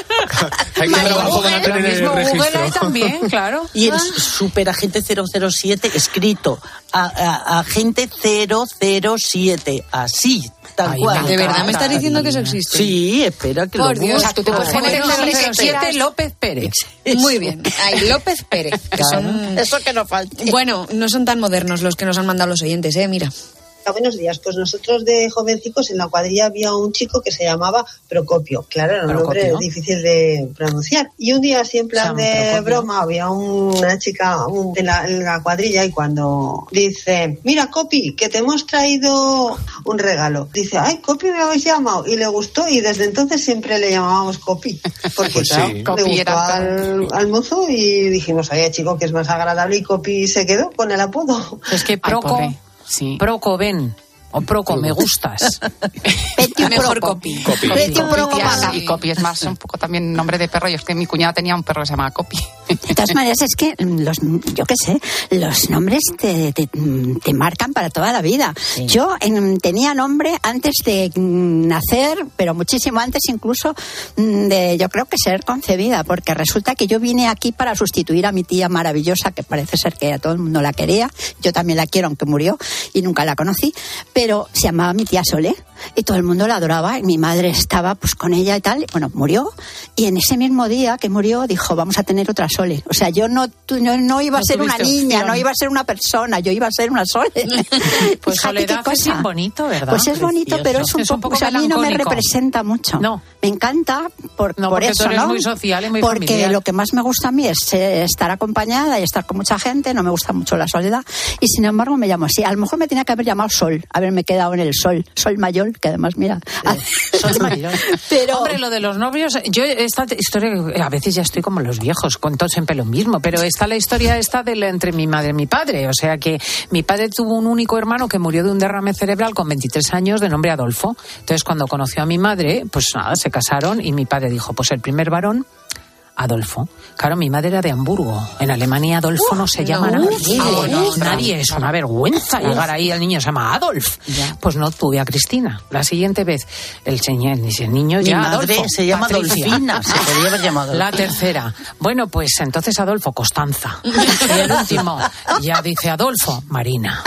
Speaker 5: Hay que trabajo van a
Speaker 1: Lo
Speaker 5: tener en el
Speaker 1: mismo Google
Speaker 5: registro.
Speaker 1: hay también, claro.
Speaker 13: Y el superagente cero cero siete escrito a, a- agente cero cero siete, así, tal
Speaker 1: Ay,
Speaker 13: cual.
Speaker 1: me
Speaker 7: ¿De verdad me
Speaker 1: encanta.
Speaker 7: estás diciendo que eso existe?
Speaker 13: Sí, espera que
Speaker 7: Por
Speaker 13: lo
Speaker 7: Dios,
Speaker 14: O sea, tú te puedes poner el nombre que
Speaker 1: siete
Speaker 14: quieras.
Speaker 1: López Pérez.
Speaker 7: Muy bien. Ay, López Pérez. Que son...
Speaker 12: Eso que no falta.
Speaker 7: Bueno, no son tan modernos los que nos han mandado los oyentes, ¿eh? Mira.
Speaker 4: Buenos días, pues nosotros de jovencicos en la cuadrilla había un chico que se llamaba Procopio, claro, era un
Speaker 1: Procopio.
Speaker 4: nombre difícil de pronunciar. Y un día así en plan
Speaker 1: San
Speaker 4: de
Speaker 1: Procopio.
Speaker 4: broma había una chica un- en, la, en la cuadrilla y cuando dice, mira Copi, que te hemos traído un regalo. Dice, ay Copi me habéis llamado y le gustó y desde entonces siempre le llamábamos Copi. Porque
Speaker 5: Pues
Speaker 4: claro,
Speaker 5: sí.
Speaker 4: le
Speaker 14: Copi
Speaker 4: gustó
Speaker 14: era
Speaker 4: al, al mozo y dijimos, oye chico que es más agradable y Copi se quedó con el apodo.
Speaker 1: Es que Proco,
Speaker 14: pobre. Sí.
Speaker 1: Proco, ven. O Proco, me gustas.
Speaker 12: Vete un
Speaker 7: Mejor
Speaker 12: Proco.
Speaker 7: Copi.
Speaker 5: Copi.
Speaker 12: Vete un Proco
Speaker 14: Copi,
Speaker 12: para acá.
Speaker 14: y Copi es más un poco también nombre de perro. Y es que mi cuñada tenía un perro que se llamaba Copi.
Speaker 12: De todas maneras, es que los, yo qué sé, los nombres te, te, te marcan para toda la vida. Yo em, tenía nombre antes de mm, nacer, pero muchísimo antes incluso mm, de, yo creo que ser concebida, porque resulta que yo vine aquí para sustituir a mi tía maravillosa, que parece ser que a todo el mundo la quería. Yo también la quiero, aunque murió, y nunca la conocí, pero se llamaba mi tía Sole, y todo el mundo la adoraba, y mi madre estaba pues con ella y tal. Bueno, murió, y en ese mismo día que murió, dijo, vamos a tener otra Sole. O sea, yo no, tu- no, no iba a
Speaker 1: No
Speaker 12: ser una
Speaker 1: tuviste
Speaker 12: niña,
Speaker 1: opción.
Speaker 12: no iba a ser una persona, yo iba a ser una Sole.
Speaker 1: Pues
Speaker 12: Fíjate
Speaker 1: Soledad
Speaker 12: qué
Speaker 1: es
Speaker 12: cosa.
Speaker 1: bien bonito, ¿verdad?
Speaker 12: Pues es bonito,
Speaker 1: Precioso.
Speaker 12: pero es un
Speaker 1: Es un
Speaker 12: poco,
Speaker 1: poco
Speaker 12: o sea, a mí no me
Speaker 1: melancólico.
Speaker 12: representa mucho.
Speaker 1: No.
Speaker 12: Me encanta por,
Speaker 1: No,
Speaker 12: por
Speaker 1: porque
Speaker 12: eso,
Speaker 1: tú eres
Speaker 12: ¿no?
Speaker 1: muy social y muy
Speaker 12: porque
Speaker 1: familiar.
Speaker 12: lo que más me gusta a mí es eh, estar acompañada y estar con mucha gente, no me gusta mucho la soledad, y sin embargo me llamo así. A lo mejor me tenía que haber llamado Sol, haberme quedado en el Sol, Sol Mayor, que además, mira,
Speaker 1: Sol mayor.
Speaker 12: pero...
Speaker 1: Hombre, lo de los novios, yo esta historia, a veces ya estoy como los viejos, con todos siempre lo mismo, pero está la historia esta de la, entre mi madre y mi padre, o sea que mi padre tuvo un único hermano que murió de un derrame cerebral con veintitrés años de nombre Adolfo. Entonces cuando conoció a mi madre, pues nada, se casaron y mi padre dijo, pues el primer varón, Adolfo. Claro, mi madre era de Hamburgo. En Alemania Adolfo no se llama
Speaker 12: no,
Speaker 1: nadie.
Speaker 12: ah, bueno,
Speaker 1: nadie. Es una vergüenza llegar ahí. El niño se llama Adolf. Pues no tuve a Cristina. La siguiente vez, el, señor, el niño
Speaker 13: Mi
Speaker 1: ya
Speaker 13: madre
Speaker 1: Adolfo,
Speaker 13: se llama
Speaker 1: Patricia.
Speaker 13: Dolfina, se podría haber llamado.
Speaker 1: La tercera. Bueno, pues entonces Adolfo, Constanza. Y el último, ya dice Adolfo, Marina.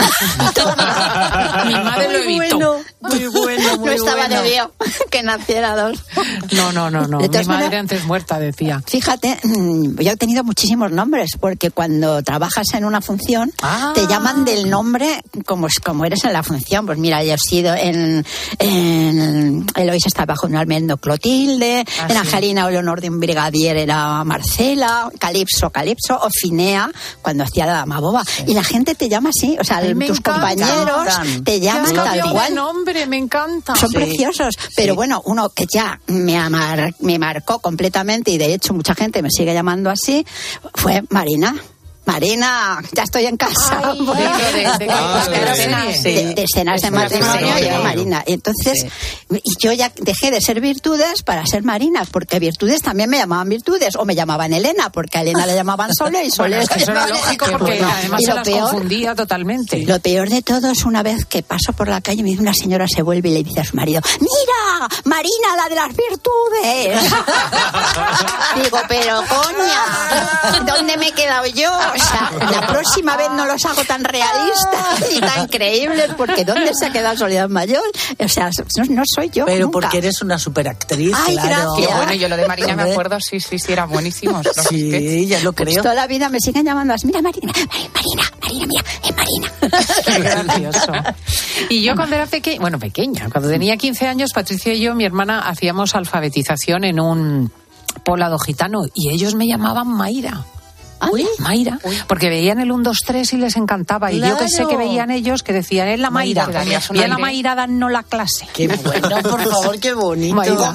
Speaker 1: Mi madre lo
Speaker 12: Muy
Speaker 1: evitó.
Speaker 12: bueno.
Speaker 13: Muy bueno, muy
Speaker 12: no estaba
Speaker 13: bueno.
Speaker 12: debido que naciera Adolfo.
Speaker 1: No, no, no, no.
Speaker 12: De
Speaker 1: Mi
Speaker 12: todas
Speaker 1: madre
Speaker 12: maneras-
Speaker 1: antes muerta decía.
Speaker 12: Fíjate, mm, yo he tenido muchísimos nombres, porque cuando trabajas en una función,
Speaker 1: Ah.
Speaker 12: te llaman del nombre como, es- como eres en la función. Pues mira, yo he sido en, en Eloís estaba bajo un almendro Clotilde,
Speaker 1: Ah,
Speaker 12: en
Speaker 1: sí.
Speaker 12: Angelina o Leonor de un brigadier era Marcela, Calipso, Calipso, o Finea, cuando hacía la dama boba. Y la gente te llama así, o sea,
Speaker 1: Ay, me
Speaker 12: tus
Speaker 1: encanta.
Speaker 12: compañeros te
Speaker 1: Ya has
Speaker 12: llaman tal
Speaker 1: cambiado de
Speaker 12: cual.
Speaker 1: nombre, me encanta.
Speaker 12: Son
Speaker 1: Sí.
Speaker 12: preciosos, pero bueno, uno que ya me, amar- me marcó completamente, y de hecho mucha gente me sigue llamando así, fue Marina. Marina, ya estoy en casa.
Speaker 1: Ay, de- de- de-
Speaker 5: Ah,
Speaker 1: de-
Speaker 5: de-
Speaker 1: de-
Speaker 12: de, de- de escenas de
Speaker 5: Escenas de
Speaker 12: matrimonio y
Speaker 5: matrimonio.
Speaker 12: Marina. Y entonces, y yo ya dejé de ser Virtudes para ser Marina, porque Virtudes también me llamaban Virtudes, o me llamaban Elena, porque a Elena le llamaban Sole y Sole.
Speaker 1: Bueno, es que eso era lógico porque además
Speaker 12: Y
Speaker 1: se
Speaker 12: lo
Speaker 1: las
Speaker 12: peor-
Speaker 1: confundía totalmente.
Speaker 12: Lo peor de todo es una vez que paso por la calle y me dice una señora, se vuelve y le dice a su marido, ¡mira, Marina, la de las virtudes! Digo, pero coña, ¿dónde me he quedado yo? O sea, la próxima vez no los hago tan realistas y tan creíbles, porque ¿dónde se ha quedado Soledad Mayor? O sea, no, no soy yo
Speaker 13: Pero
Speaker 12: nunca.
Speaker 13: porque eres una superactriz,
Speaker 12: Ay,
Speaker 13: claro.
Speaker 12: gracias.
Speaker 14: Qué bueno, yo lo de Marina me
Speaker 13: Hombre.
Speaker 14: acuerdo, sí, sí, sí, eran buenísimos. los sketches.
Speaker 13: Sí, ya lo
Speaker 12: Pues
Speaker 13: creo.
Speaker 12: toda la vida me siguen llamando así, mira, Marina, Marina, Marina, mira, es Marina.
Speaker 1: Qué gracioso. Y yo cuando era pequeña, bueno, pequeña, cuando tenía quince años, Patricia y yo, mi hermana, hacíamos alfabetización en un poblado gitano y ellos me llamaban Mayra. Uy, Mayra, Uy. porque veían el uno, dos, tres y les encantaba.
Speaker 12: Claro.
Speaker 1: Y yo que sé que veían ellos que decían, es la Mayra. Mayra. Y es la Mayra dando la clase.
Speaker 13: Qué bueno, por favor, qué bonito.
Speaker 1: Mayra.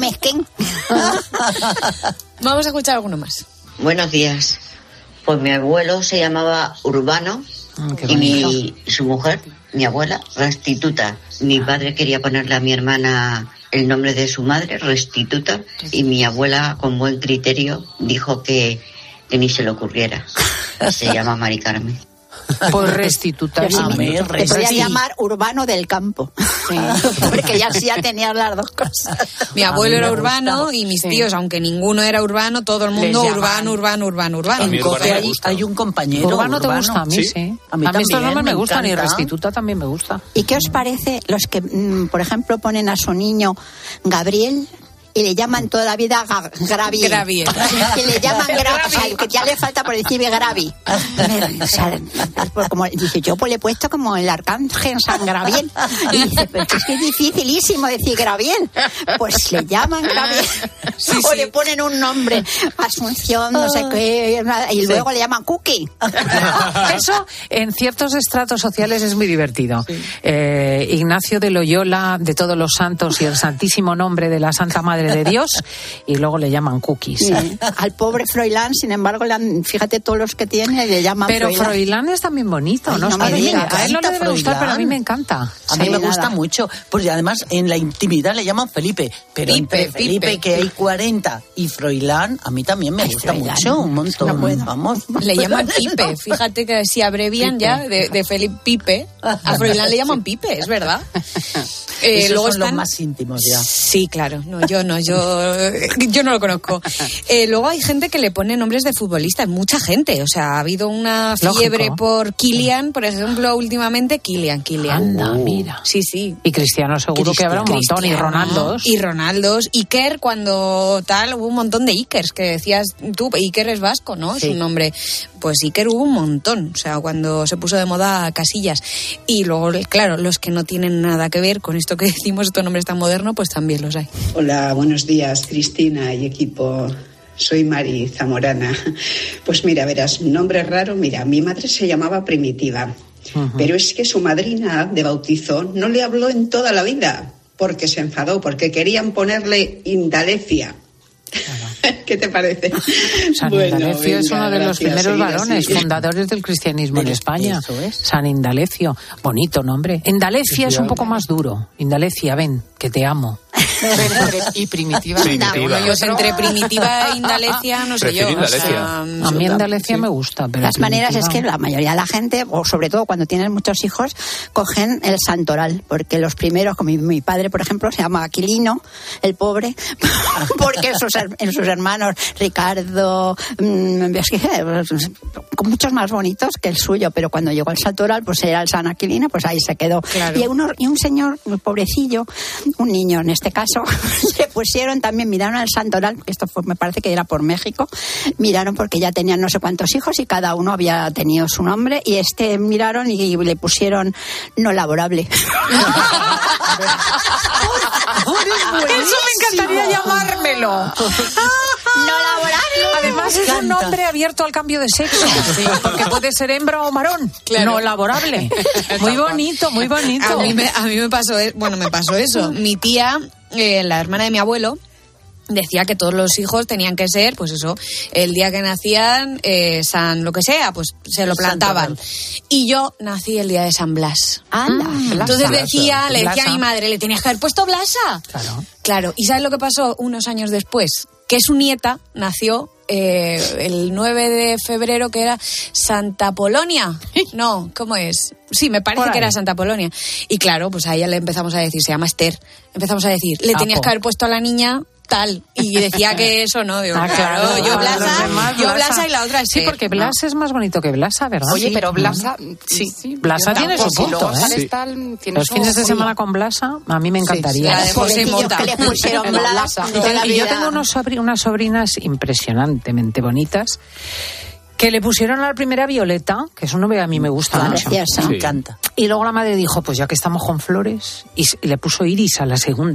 Speaker 7: Vamos a escuchar alguno más.
Speaker 6: Buenos días. Pues mi abuelo se llamaba Urbano
Speaker 1: mm,
Speaker 6: y mi, su mujer, mi abuela, Restituta. Mi padre quería ponerle a mi hermana el nombre de su madre, Restituta, y mi abuela, con buen criterio, dijo que, que ni se le ocurriera. Se llama Mari Carmen.
Speaker 1: Pues Restituta.
Speaker 12: Sí, me, te podía llamar Urbano del Campo. Sí. Porque ya sí ya tenías las dos cosas.
Speaker 7: Mi abuelo era urbano y mis tíos, sí. aunque ninguno era urbano, todo el mundo urbano, urbano, urbano, urbano.
Speaker 13: En COPE hay, hay un compañero
Speaker 1: urbano. ¿Te
Speaker 13: urbano.
Speaker 1: gusta? A mí sí. sí.
Speaker 13: A mí,
Speaker 1: a mí estos nombres me, me gustan
Speaker 13: encanta.
Speaker 1: y Restituta también me gusta.
Speaker 12: ¿Y qué os parece los que, por ejemplo, ponen a su niño Gabriel y le llaman toda la vida ga- Graviel?
Speaker 7: Graviel.
Speaker 12: Y le llaman Gravi, o sea, que ya le falta por decir Gravi. O sea, como, dice, yo pues le he puesto como el arcángel San Graviel. Y dice, pero es que es dificilísimo decir Graviel. Pues le llaman Graviel. Sí, o sí. le ponen un nombre, Asunción, no sé qué, y luego sí. le llaman Cookie.
Speaker 1: Eso en ciertos estratos sociales es muy divertido. Sí. Eh, Ignacio de Loyola, de Todos los Santos y el Santísimo Nombre de la Santa Madre de Dios, y luego le llaman cookies.
Speaker 12: Sí. Al pobre Froilán, sin embargo, le han, fíjate todos los que tiene, le llaman
Speaker 1: Pero
Speaker 12: Froilán.
Speaker 1: Froilán es también bonito.
Speaker 12: Ay,
Speaker 1: ¿no?
Speaker 12: no
Speaker 1: a,
Speaker 12: me
Speaker 1: mí,
Speaker 12: digas,
Speaker 1: a él no le debe
Speaker 13: Froilán.
Speaker 1: gustar, pero a mí me encanta.
Speaker 13: A
Speaker 1: sí,
Speaker 13: mí me
Speaker 1: nada.
Speaker 13: gusta mucho, porque además en la intimidad le llaman Felipe, pero
Speaker 7: Pipe,
Speaker 13: entre Felipe,
Speaker 7: Pipe.
Speaker 13: que hay cuarenta, y Froilán, a mí también me
Speaker 12: Ay,
Speaker 13: gusta
Speaker 12: Froilán.
Speaker 13: mucho, un montón.
Speaker 12: No puedo.
Speaker 13: Vamos.
Speaker 7: Le llaman Pipe. Fíjate que si abrevian Pipe. ya de, de Felipe Pipe, a Froilán le llaman Pipe, es verdad.
Speaker 13: Eh, Esos
Speaker 7: luego
Speaker 13: son
Speaker 7: están...
Speaker 13: los más íntimos ya.
Speaker 7: Sí, claro. No, yo no, yo, yo no lo conozco. Eh, luego hay gente que le pone nombres de futbolistas, mucha gente. O sea, ha habido una fiebre
Speaker 1: Lógico.
Speaker 7: por Kylian, por ejemplo, últimamente Kylian, Kylian.
Speaker 1: Anda, mira.
Speaker 7: Sí, sí.
Speaker 1: Y Cristiano seguro
Speaker 7: Cristiano,
Speaker 1: que habrá un montón, y Ronaldos.
Speaker 7: Y Ronaldos. Iker, cuando tal, hubo un montón de Ikers, que decías tú, Iker es vasco, ¿no? Sí. Es un nombre. Pues Iker hubo un montón, o sea, cuando se puso de moda Casillas. Y luego, claro, los que no tienen nada que ver con esto que decimos, estos nombres tan modernos, pues también los hay.
Speaker 9: Hola, buenos días, Cristina y equipo. Soy Mari Zamorana. Pues mira, verás, nombre raro. Mira, mi madre se llamaba Primitiva, uh-huh. pero es que su madrina de bautizo no le habló en toda la vida, porque se enfadó, porque querían ponerle Indalecia. Claro. ¿Qué te parece?
Speaker 1: San
Speaker 9: bueno,
Speaker 1: Indalecio
Speaker 9: venga,
Speaker 1: es uno de los primeros varones
Speaker 9: así.
Speaker 1: fundadores del cristianismo en España.
Speaker 13: Eso es.
Speaker 1: San Indalecio, bonito nombre. Indalecia es un poco más duro. Indalecia, ven, que te amo.
Speaker 14: Y primitiva.
Speaker 5: Primitiva.
Speaker 7: Yo entre primitiva e Indalecia, no sé
Speaker 5: Prefiero
Speaker 7: yo.
Speaker 5: Indalecia.
Speaker 7: O sea,
Speaker 1: A mí Indalecia sí. me gusta. Pero
Speaker 12: de todas maneras, es que la mayoría de la gente, o sobre todo cuando tienen muchos hijos, cogen el santoral, porque los primeros, como mi, mi padre, por ejemplo, se llama Aquilino, el pobre, porque sus, en sus hermanos, Ricardo, mmm, es que, con muchos más bonitos que el suyo, pero cuando llegó el santoral, pues era el San Aquilino, pues ahí se quedó.
Speaker 7: Claro.
Speaker 12: Y, uno, y un señor, un pobrecillo, un niño en este caso, le pusieron también, miraron al santoral, esto fue, me parece que era por México, miraron porque ya tenían no sé cuántos hijos y cada uno había tenido su nombre, y este miraron y le pusieron no laborable.
Speaker 1: Eso me encantaría llamármelo.
Speaker 12: No laborable.
Speaker 1: Además es un nombre abierto al cambio de sexo, sí, porque puede ser hembra o varón. Claro. No laborable. Muy bonito, muy bonito.
Speaker 7: A mí me, a mí me pasó, bueno, me pasó eso. Mi tía, eh, la hermana de mi abuelo, decía que todos los hijos tenían que ser, pues eso, el día que nacían, eh, San lo que sea, pues se lo plantaban. Y yo nací el día de San Blas.
Speaker 12: Anda.
Speaker 7: Mm, Entonces decía, Blasa. le decía a mi madre, le tenías que haber puesto Blasa.
Speaker 1: Claro.
Speaker 7: Claro. ¿Y sabes lo que pasó unos años después? Que su nieta nació eh, el nueve de febrero, que era Santa Polonia. No, ¿cómo es? Sí, me parece que era Santa Polonia. Y claro, pues a ella le empezamos a decir, se llama Esther. Empezamos a decir, le tenías que haber puesto a la niña tal, y decía que eso no, digo,
Speaker 1: ah, claro,
Speaker 7: claro, yo Blasa,
Speaker 1: demás,
Speaker 7: yo
Speaker 1: Blasa.
Speaker 7: Blasa y la otra es
Speaker 1: sí, porque Blas es más bonito que Blasa, ¿verdad?
Speaker 14: Oye,
Speaker 1: sí.
Speaker 14: pero Blasa,
Speaker 1: sí,
Speaker 14: sí
Speaker 1: Blasa tiene su punto, ¿eh?
Speaker 14: Sí. Tal, tiene
Speaker 1: los fines de semana con Blasa, a mí me encantaría.
Speaker 7: Sí, sí,
Speaker 12: que le pusieron Blasa.
Speaker 1: Y yo tengo unos sobr- unas sobrinas impresionantemente bonitas que le pusieron a la primera Violeta, que es un nombre que a mí me gusta
Speaker 12: ah,
Speaker 1: mucho.
Speaker 12: Preciosa.
Speaker 13: Me encanta.
Speaker 1: Y luego la madre dijo, pues ya que estamos con flores, y le puso Iris a la segunda.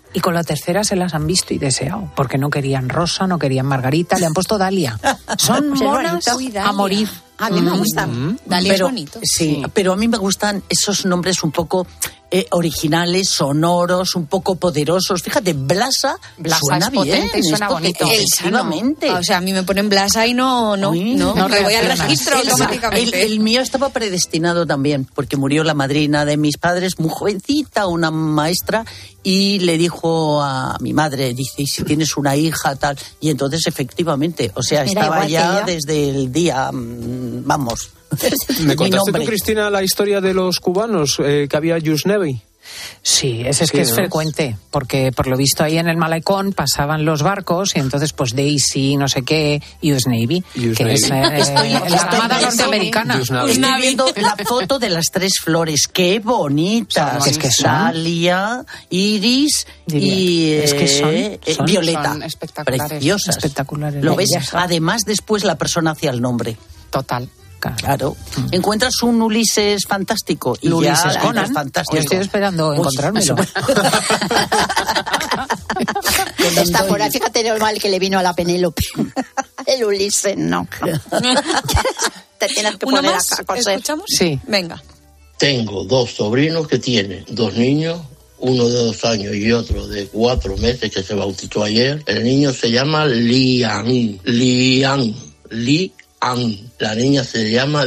Speaker 1: Y con la tercera se las han visto y deseado, porque no querían Rosa, no querían Margarita, le han puesto Dalia. Son
Speaker 12: Pues es
Speaker 1: monas
Speaker 12: bonito.
Speaker 1: a morir.
Speaker 12: A mí me
Speaker 1: Mm.
Speaker 12: gustan.
Speaker 7: Dalia es
Speaker 13: pero,
Speaker 7: bonito.
Speaker 13: Sí, pero a mí me gustan esos nombres un poco eh, originales, sonoros, un poco poderosos. Fíjate, Blasa,
Speaker 14: Blasa
Speaker 13: suena
Speaker 14: es
Speaker 13: bien.
Speaker 14: potente y suena
Speaker 13: es
Speaker 14: bonito.
Speaker 13: potente,
Speaker 7: Esa no.
Speaker 13: efectivamente.
Speaker 7: O sea, a mí me ponen Blasa y no, no,
Speaker 13: Uy,
Speaker 7: no,
Speaker 1: no
Speaker 7: me voy al
Speaker 1: reaccionas.
Speaker 7: registro
Speaker 13: El-
Speaker 7: automáticamente.
Speaker 13: El, el mío estaba predestinado también, porque murió la madrina de mis padres, muy jovencita, una maestra, y le dijo a mi madre, dice, ¿y si tienes una hija, tal? Y entonces, efectivamente, o sea,
Speaker 12: Mira,
Speaker 13: estaba
Speaker 12: igual que
Speaker 13: ya
Speaker 12: yo.
Speaker 13: desde el día, mm, vamos.
Speaker 5: ¿Me
Speaker 13: mi
Speaker 5: contaste tú,
Speaker 13: nombre.
Speaker 5: Cristina, la historia de los cubanos eh, que había Yusnevi?
Speaker 1: Sí, ese es
Speaker 5: Sí,
Speaker 1: que es
Speaker 5: ¿no?
Speaker 1: frecuente, porque por lo visto ahí en el malecón pasaban los barcos y entonces pues Daisy, no sé qué, U S Navy,
Speaker 5: U S
Speaker 1: que
Speaker 5: Navy.
Speaker 1: es eh,
Speaker 13: Estoy-
Speaker 1: la
Speaker 13: estoy
Speaker 1: Armada
Speaker 13: viendo-
Speaker 1: norteamericana.
Speaker 5: U S Navy.
Speaker 13: Estoy viendo la foto de las tres flores. ¡Qué bonitas!
Speaker 1: Son- es que son-
Speaker 13: Dalia, Iris
Speaker 1: Diría,
Speaker 13: y
Speaker 1: es que son-
Speaker 13: eh,
Speaker 1: son-
Speaker 13: Violeta.
Speaker 14: son espectaculares.
Speaker 13: Preciosas.
Speaker 1: Espectaculares.
Speaker 13: ¿Lo ves?
Speaker 1: Bellas.
Speaker 13: Además, después la persona hacia el nombre.
Speaker 14: Total.
Speaker 13: Claro. Encuentras un Ulises fantástico. Y
Speaker 1: Ulises
Speaker 13: ya
Speaker 1: Conan.
Speaker 13: eres fantástico.
Speaker 1: Yo estoy esperando
Speaker 13: Uy,
Speaker 1: encontrármelo.
Speaker 12: Está por ahí, fíjate lo mal que le vino a la Penélope. El Ulises, no. Te tienes que
Speaker 7: ¿Uno
Speaker 12: poner
Speaker 7: más?
Speaker 12: a coser.
Speaker 7: ¿Escuchamos?
Speaker 1: Sí.
Speaker 7: Venga.
Speaker 24: Tengo dos sobrinos que tienen dos niños, uno de dos años y otro de cuatro meses que se bautizó ayer. El niño se llama Lian, Lian, Lian. La niña se llama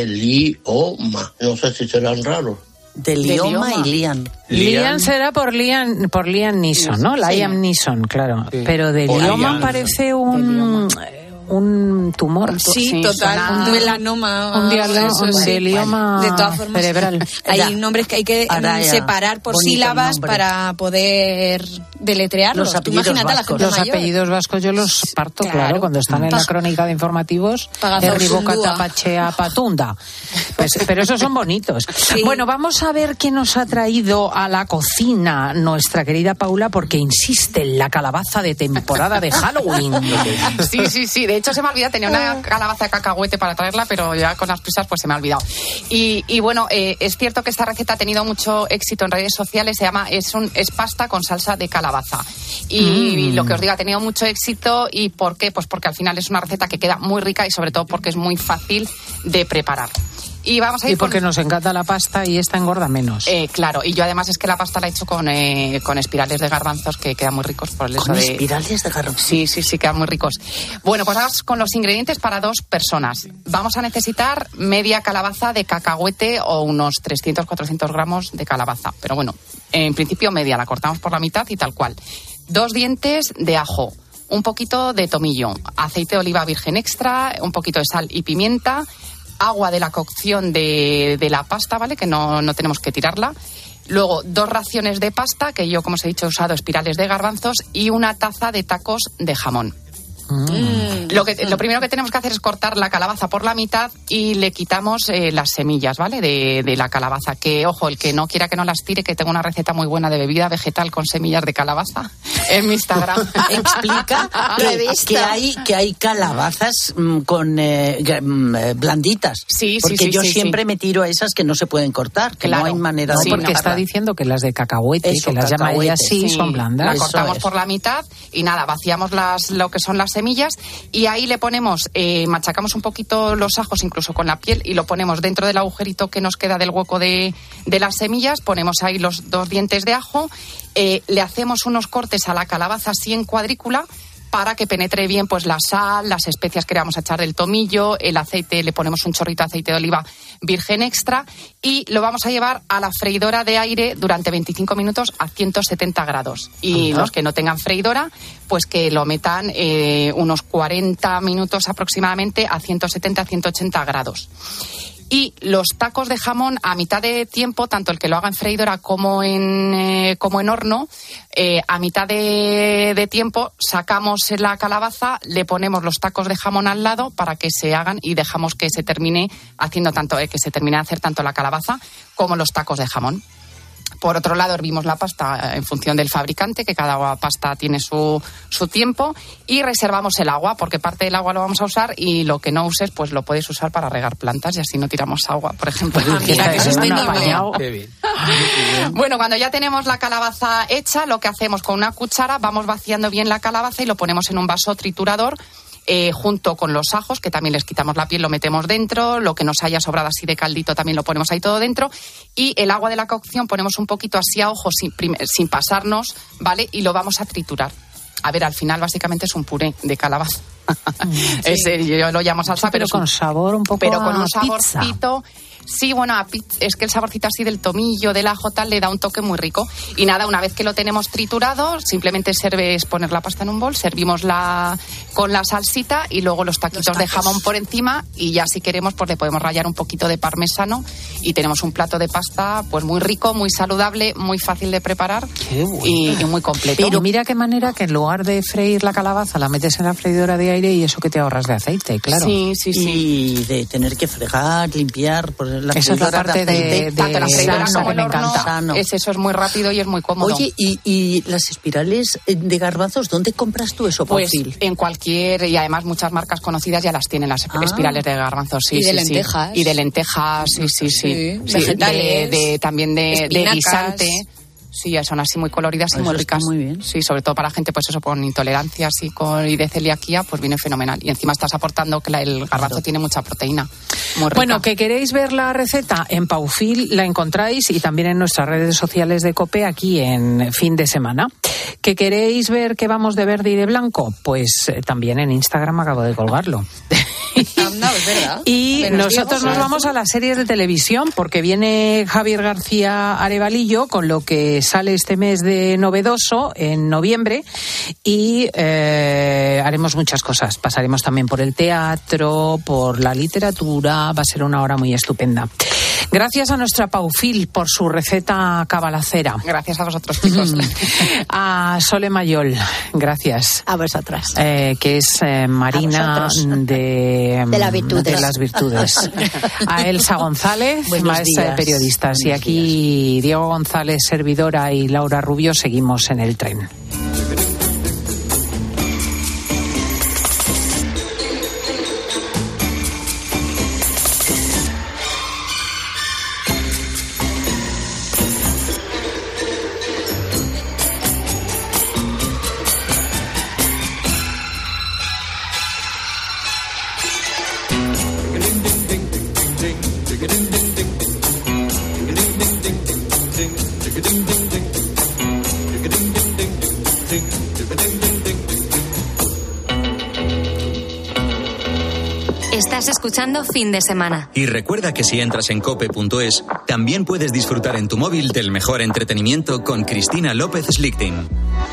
Speaker 24: Delioma. No sé si serán raros.
Speaker 13: Delioma
Speaker 14: Delioma.
Speaker 13: y Lian.
Speaker 1: Liam será por Liam, por Liam Neeson, ¿no?
Speaker 13: Sí.
Speaker 1: Liam Neeson, claro.
Speaker 5: Sí.
Speaker 1: Pero de
Speaker 5: O
Speaker 1: Lioma
Speaker 5: Liam.
Speaker 1: parece un, un tumor.
Speaker 7: Sí,
Speaker 14: Sí,
Speaker 7: total,
Speaker 14: suena-
Speaker 7: un melanoma.
Speaker 1: Un diálogo,
Speaker 7: eso
Speaker 1: un
Speaker 7: sí.
Speaker 1: delioma
Speaker 7: De todas formas,
Speaker 1: cerebral.
Speaker 7: hay
Speaker 13: Ya.
Speaker 7: nombres que hay que mm,
Speaker 13: Ahora ya.
Speaker 7: separar por
Speaker 13: Bonito
Speaker 7: sílabas
Speaker 13: nombre.
Speaker 7: para poder deletrearlos.
Speaker 13: Los
Speaker 7: Tú
Speaker 13: apellidos
Speaker 7: imagínate a la
Speaker 13: vascos.
Speaker 7: gente
Speaker 1: Los
Speaker 7: mayor.
Speaker 1: apellidos vascos yo los parto, claro,
Speaker 7: Claro.
Speaker 1: cuando están en la
Speaker 7: Pas-
Speaker 1: crónica de informativos.
Speaker 7: Pagazaurtundúa.
Speaker 1: Herribocatapachea patunda. Pues, pero esos son bonitos. Bueno, vamos a ver qué nos ha traído a la cocina nuestra querida Paula, porque insiste en la calabaza de temporada de Halloween.
Speaker 14: Sí, sí, sí. De hecho, se me ha olvidado. Tenía una calabaza de cacahuete para traerla, pero ya con las prisas pues se me ha olvidado. Y, y bueno, eh, es cierto que esta receta ha tenido mucho éxito en redes sociales. Se llama, es, un, es pasta con salsa de calabaza. Y
Speaker 1: Mm.
Speaker 14: lo que os digo, ha tenido mucho éxito. ¿Y por qué? Pues porque al final es una receta que queda muy rica y sobre todo porque es muy fácil de preparar. Y vamos a ir
Speaker 1: Y porque
Speaker 14: con...
Speaker 1: nos encanta la pasta y esta engorda menos.
Speaker 14: Eh, claro, y yo además es que la pasta la he hecho con, eh, con espirales de garbanzos que quedan muy ricos por el
Speaker 13: Con
Speaker 14: hecho de...
Speaker 13: espirales de garbanzos.
Speaker 14: Sí, sí, sí, quedan muy ricos. Bueno, pues vamos con los ingredientes para dos personas. Vamos a necesitar media calabaza de cacahuete o unos trescientos, cuatrocientos gramos de calabaza. Pero bueno, en principio media, la cortamos por la mitad y tal cual. Dos dientes de ajo, un poquito de tomillo, aceite de oliva virgen extra, un poquito de sal y pimienta, agua de la cocción de, de la pasta, ¿vale? Que no, no tenemos que tirarla. Luego, dos raciones de pasta, que yo, como os he dicho, he usado espirales de garbanzos, y una taza de tacos de jamón.
Speaker 1: Mm.
Speaker 14: Lo, que, lo primero que tenemos que hacer es cortar la calabaza por la mitad y le quitamos eh, las semillas, ¿vale? De, de la calabaza. Que, ojo, el que no quiera que no las tire, que tengo una receta muy buena de bebida vegetal con semillas de calabaza en mi Instagram.
Speaker 13: Explica
Speaker 12: Lo he
Speaker 13: que,
Speaker 12: visto.
Speaker 13: que hay que hay calabazas mm, con eh, gra- mm, eh, blanditas.
Speaker 14: Sí, sí,
Speaker 13: porque
Speaker 14: sí,
Speaker 13: yo
Speaker 14: sí,
Speaker 13: siempre
Speaker 14: sí.
Speaker 13: me tiro a esas que no se pueden cortar, que
Speaker 14: Claro.
Speaker 13: no hay manera
Speaker 1: No,
Speaker 13: de
Speaker 1: porque está
Speaker 13: cortarlas.
Speaker 1: diciendo que las de cacahuete,
Speaker 13: Eso,
Speaker 1: que las llama ella
Speaker 13: cacahuete,
Speaker 1: así,
Speaker 14: Sí,
Speaker 1: son blandas.
Speaker 14: La
Speaker 13: Eso
Speaker 14: cortamos
Speaker 13: es.
Speaker 14: por la mitad y nada, vaciamos las, lo que son las semillas y ahí le ponemos, eh, machacamos un poquito los ajos incluso con la piel y lo ponemos dentro del agujerito que nos queda del hueco de, de las semillas, ponemos ahí los dos dientes de ajo, eh, le hacemos unos cortes a la calabaza así en cuadrícula para que penetre bien pues la sal, las especias que le vamos a echar del tomillo, el aceite, le ponemos un chorrito de aceite de oliva virgen extra y lo vamos a llevar a la freidora de aire durante veinticinco minutos a ciento setenta grados. Y
Speaker 1: Ajá.
Speaker 14: los que no tengan freidora, pues que lo metan eh, unos cuarenta minutos aproximadamente a ciento setenta a ciento ochenta grados. Y los tacos de jamón a mitad de tiempo, tanto el que lo haga en freidora como en, eh, como en horno, eh, a mitad de, de tiempo sacamos la calabaza, le ponemos los tacos de jamón al lado para que se hagan y dejamos que se termine haciendo tanto, eh, que se termine de hacer tanto la calabaza como los tacos de jamón. Por otro lado, hervimos la pasta en función del fabricante, que cada pasta tiene su, su tiempo, y reservamos el agua, porque parte del agua lo vamos a usar y lo que no uses, pues lo puedes usar para regar plantas y así no tiramos agua, por ejemplo.
Speaker 1: Ah, mira, que eso está
Speaker 14: Bueno,
Speaker 1: apañado.
Speaker 5: Qué bien.
Speaker 14: Bueno, cuando ya tenemos la calabaza hecha, lo que hacemos con una cuchara, vamos vaciando bien la calabaza y lo ponemos en un vaso triturador. Eh, junto con los ajos, que también les quitamos la piel, lo metemos dentro, lo que nos haya sobrado así de caldito también lo ponemos ahí todo dentro, y el agua de la cocción ponemos un poquito así a ojo sin, sin pasarnos, ¿vale? Y lo vamos a triturar. A ver, al final básicamente es un puré de calabaza. Sí. Ese, yo lo llamo salsa,
Speaker 1: sí, pero, pero con
Speaker 14: es un,
Speaker 1: sabor un poco
Speaker 14: pero con un
Speaker 1: a
Speaker 14: saborcito. Pizza. Sí, bueno, a pizza, es que el saborcito así del tomillo, del ajo, tal, le da un toque muy rico. Y nada, una vez que lo tenemos triturado, simplemente serves poner la pasta en un bol, servimos la con la salsita y luego los taquitos los de jamón por encima, y ya si queremos pues le podemos rallar un poquito de parmesano y tenemos un plato de pasta pues muy rico, muy saludable, muy fácil de preparar y, y muy completo.
Speaker 1: Pero mira qué manera que en lugar de freír la calabaza la metes en la freidora de aire y eso que te ahorras de aceite, claro.
Speaker 14: Sí, sí, sí.
Speaker 13: Y de tener que fregar, limpiar, por la
Speaker 1: esa es la parte de, de, de
Speaker 14: tanto la freidora
Speaker 1: sano,
Speaker 14: como
Speaker 1: que me
Speaker 14: el horno,
Speaker 1: encanta.
Speaker 14: Es eso, es muy rápido y es muy cómodo.
Speaker 13: Oye, ¿y, y las espirales de garbanzos, dónde compras tú eso,
Speaker 14: Pues
Speaker 13: Paufil?
Speaker 14: En cualquier, y además muchas marcas conocidas ya las tienen, las ah. espirales de garbanzos, sí,
Speaker 7: y de
Speaker 14: sí,
Speaker 7: lentejas.
Speaker 14: Sí. Y de lentejas, sí, sí, sí.
Speaker 7: sí.
Speaker 14: sí.
Speaker 7: Vegetales.
Speaker 14: De, de, también de, de guisante. Sí, son así muy coloridas y
Speaker 13: eso
Speaker 14: muy ricas.
Speaker 13: Muy bien.
Speaker 14: Sí, sobre todo para gente pues eso con intolerancias y, con, y de celiaquía, pues viene fenomenal. Y encima estás aportando que la, el garbanzo claro. tiene mucha proteína. Muy rica.
Speaker 1: Bueno, que queréis ver la receta en Paufil, la encontráis, y también en nuestras redes sociales de COPE aquí en Fin de Semana. ¿Que queréis ver que vamos de verde y de blanco? Pues eh, también en Instagram acabo de colgarlo.
Speaker 7: No, es verdad.
Speaker 1: Y nosotros nos vamos a las series de televisión porque viene Javier García Arevalillo con lo que sale este mes de novedoso en noviembre, y eh, haremos muchas cosas. Pasaremos también por el teatro, por la literatura. Va a ser una hora muy estupenda. Gracias a nuestra Paufil por su receta cabalacera.
Speaker 14: Gracias a vosotros, chicos.
Speaker 1: A Sole Mayol, gracias.
Speaker 12: A vosotras.
Speaker 1: Eh, que es eh, Marina de,
Speaker 12: de, la virtudes.
Speaker 1: de las virtudes. A Elsa González,
Speaker 12: Buenos
Speaker 1: maestra
Speaker 12: días.
Speaker 1: de periodistas.
Speaker 12: Buenos
Speaker 1: y aquí
Speaker 12: días.
Speaker 1: Diego González, servidora, y Laura Rubio seguimos en el tren.
Speaker 3: Estás escuchando Fin de Semana.
Speaker 2: Y recuerda que si entras en cope punto es, también puedes disfrutar en tu móvil del mejor entretenimiento con Cristina López Slichting.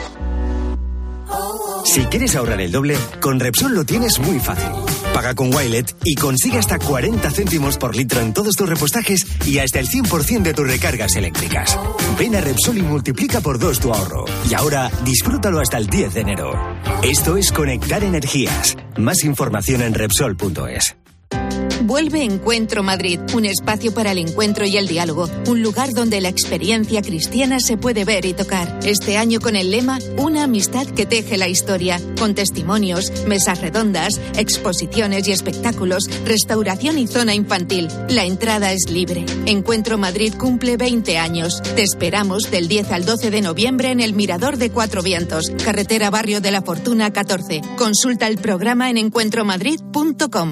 Speaker 10: Si quieres ahorrar el doble, con Repsol lo tienes muy fácil. Paga con Wilet y consigue hasta cuarenta céntimos por litro en todos tus repostajes y hasta el cien por ciento de tus recargas eléctricas. Ven a Repsol y multiplica por dos tu ahorro. Y ahora, disfrútalo hasta el diez de enero. Esto es Conectar Energías. Más información en Repsol punto es.
Speaker 11: Vuelve Encuentro Madrid, un espacio para el encuentro y el diálogo, un lugar donde la experiencia cristiana se puede ver y tocar. Este año con el lema Una amistad que teje la historia, con testimonios, mesas redondas, exposiciones y espectáculos, restauración y zona infantil. La entrada es libre. Encuentro Madrid cumple veinte años. Te esperamos del diez al doce de noviembre en el Mirador de Cuatro Vientos, carretera Barrio de la Fortuna catorce. Consulta el programa en encuentro madrid punto com.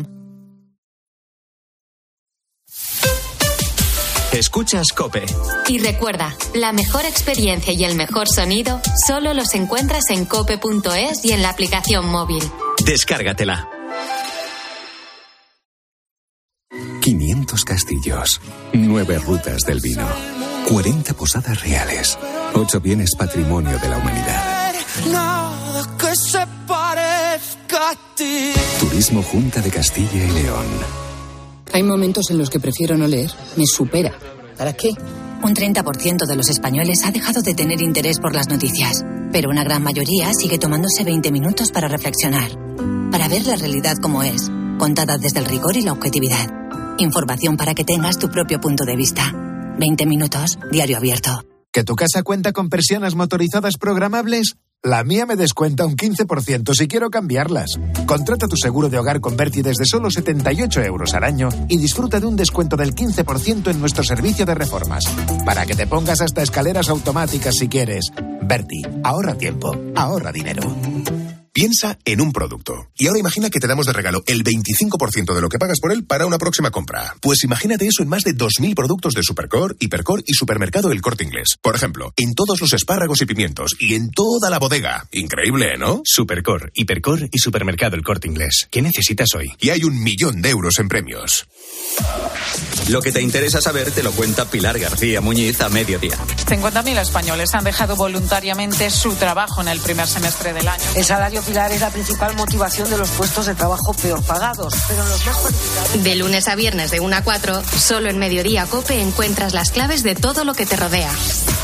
Speaker 2: Escuchas COPE.
Speaker 3: Y recuerda, la mejor experiencia y el mejor sonido solo los encuentras en cope punto es y en la aplicación móvil.
Speaker 2: Descárgatela.
Speaker 15: quinientos castillos, nueve rutas del vino, cuarenta posadas reales, ocho bienes patrimonio de la humanidad.
Speaker 8: Nada que se parezca a ti.
Speaker 15: Turismo Junta de Castilla y León.
Speaker 16: Hay momentos en los que prefiero no leer. Me supera. ¿Para qué?
Speaker 17: Un treinta por ciento de los españoles ha dejado de tener interés por las noticias, pero una gran mayoría sigue tomándose veinte minutos para reflexionar, para ver la realidad como es, contada desde el rigor y la objetividad. Información para que tengas tu propio punto de vista. veinte minutos, diario abierto.
Speaker 26: ¿Que tu casa cuenta con persianas motorizadas programables?
Speaker 18: La mía me descuenta un quince por ciento si quiero cambiarlas. Contrata tu seguro de hogar con Berti desde solo setenta y ocho euros al año y disfruta de un descuento del quince por ciento en nuestro servicio de reformas. Para que te pongas hasta escaleras automáticas si quieres. Berti, ahorra tiempo, ahorra dinero.
Speaker 19: Piensa en un producto. Y ahora imagina que te damos de regalo el veinticinco por ciento de lo que pagas por él para una próxima compra. Pues imagínate eso en más de dos mil productos de Supercore, Hipercore y Supermercado El Corte Inglés. Por ejemplo, en todos los espárragos y pimientos y en toda la bodega. Increíble, ¿no?
Speaker 10: Supercore, Hipercore y Supermercado El Corte Inglés. ¿Qué necesitas hoy?
Speaker 19: Y hay un millón de euros en premios.
Speaker 2: Lo que te interesa saber te lo cuenta Pilar García Muñiz a mediodía.
Speaker 21: cincuenta mil españoles han dejado voluntariamente su trabajo en el primer semestre del año.
Speaker 22: El salario, Pilar, es la principal motivación de los puestos de trabajo peor pagados, pero los más cualificados...
Speaker 3: De lunes a viernes de una a cuatro, solo en Mediodía COPE encuentras las claves de todo lo que te rodea.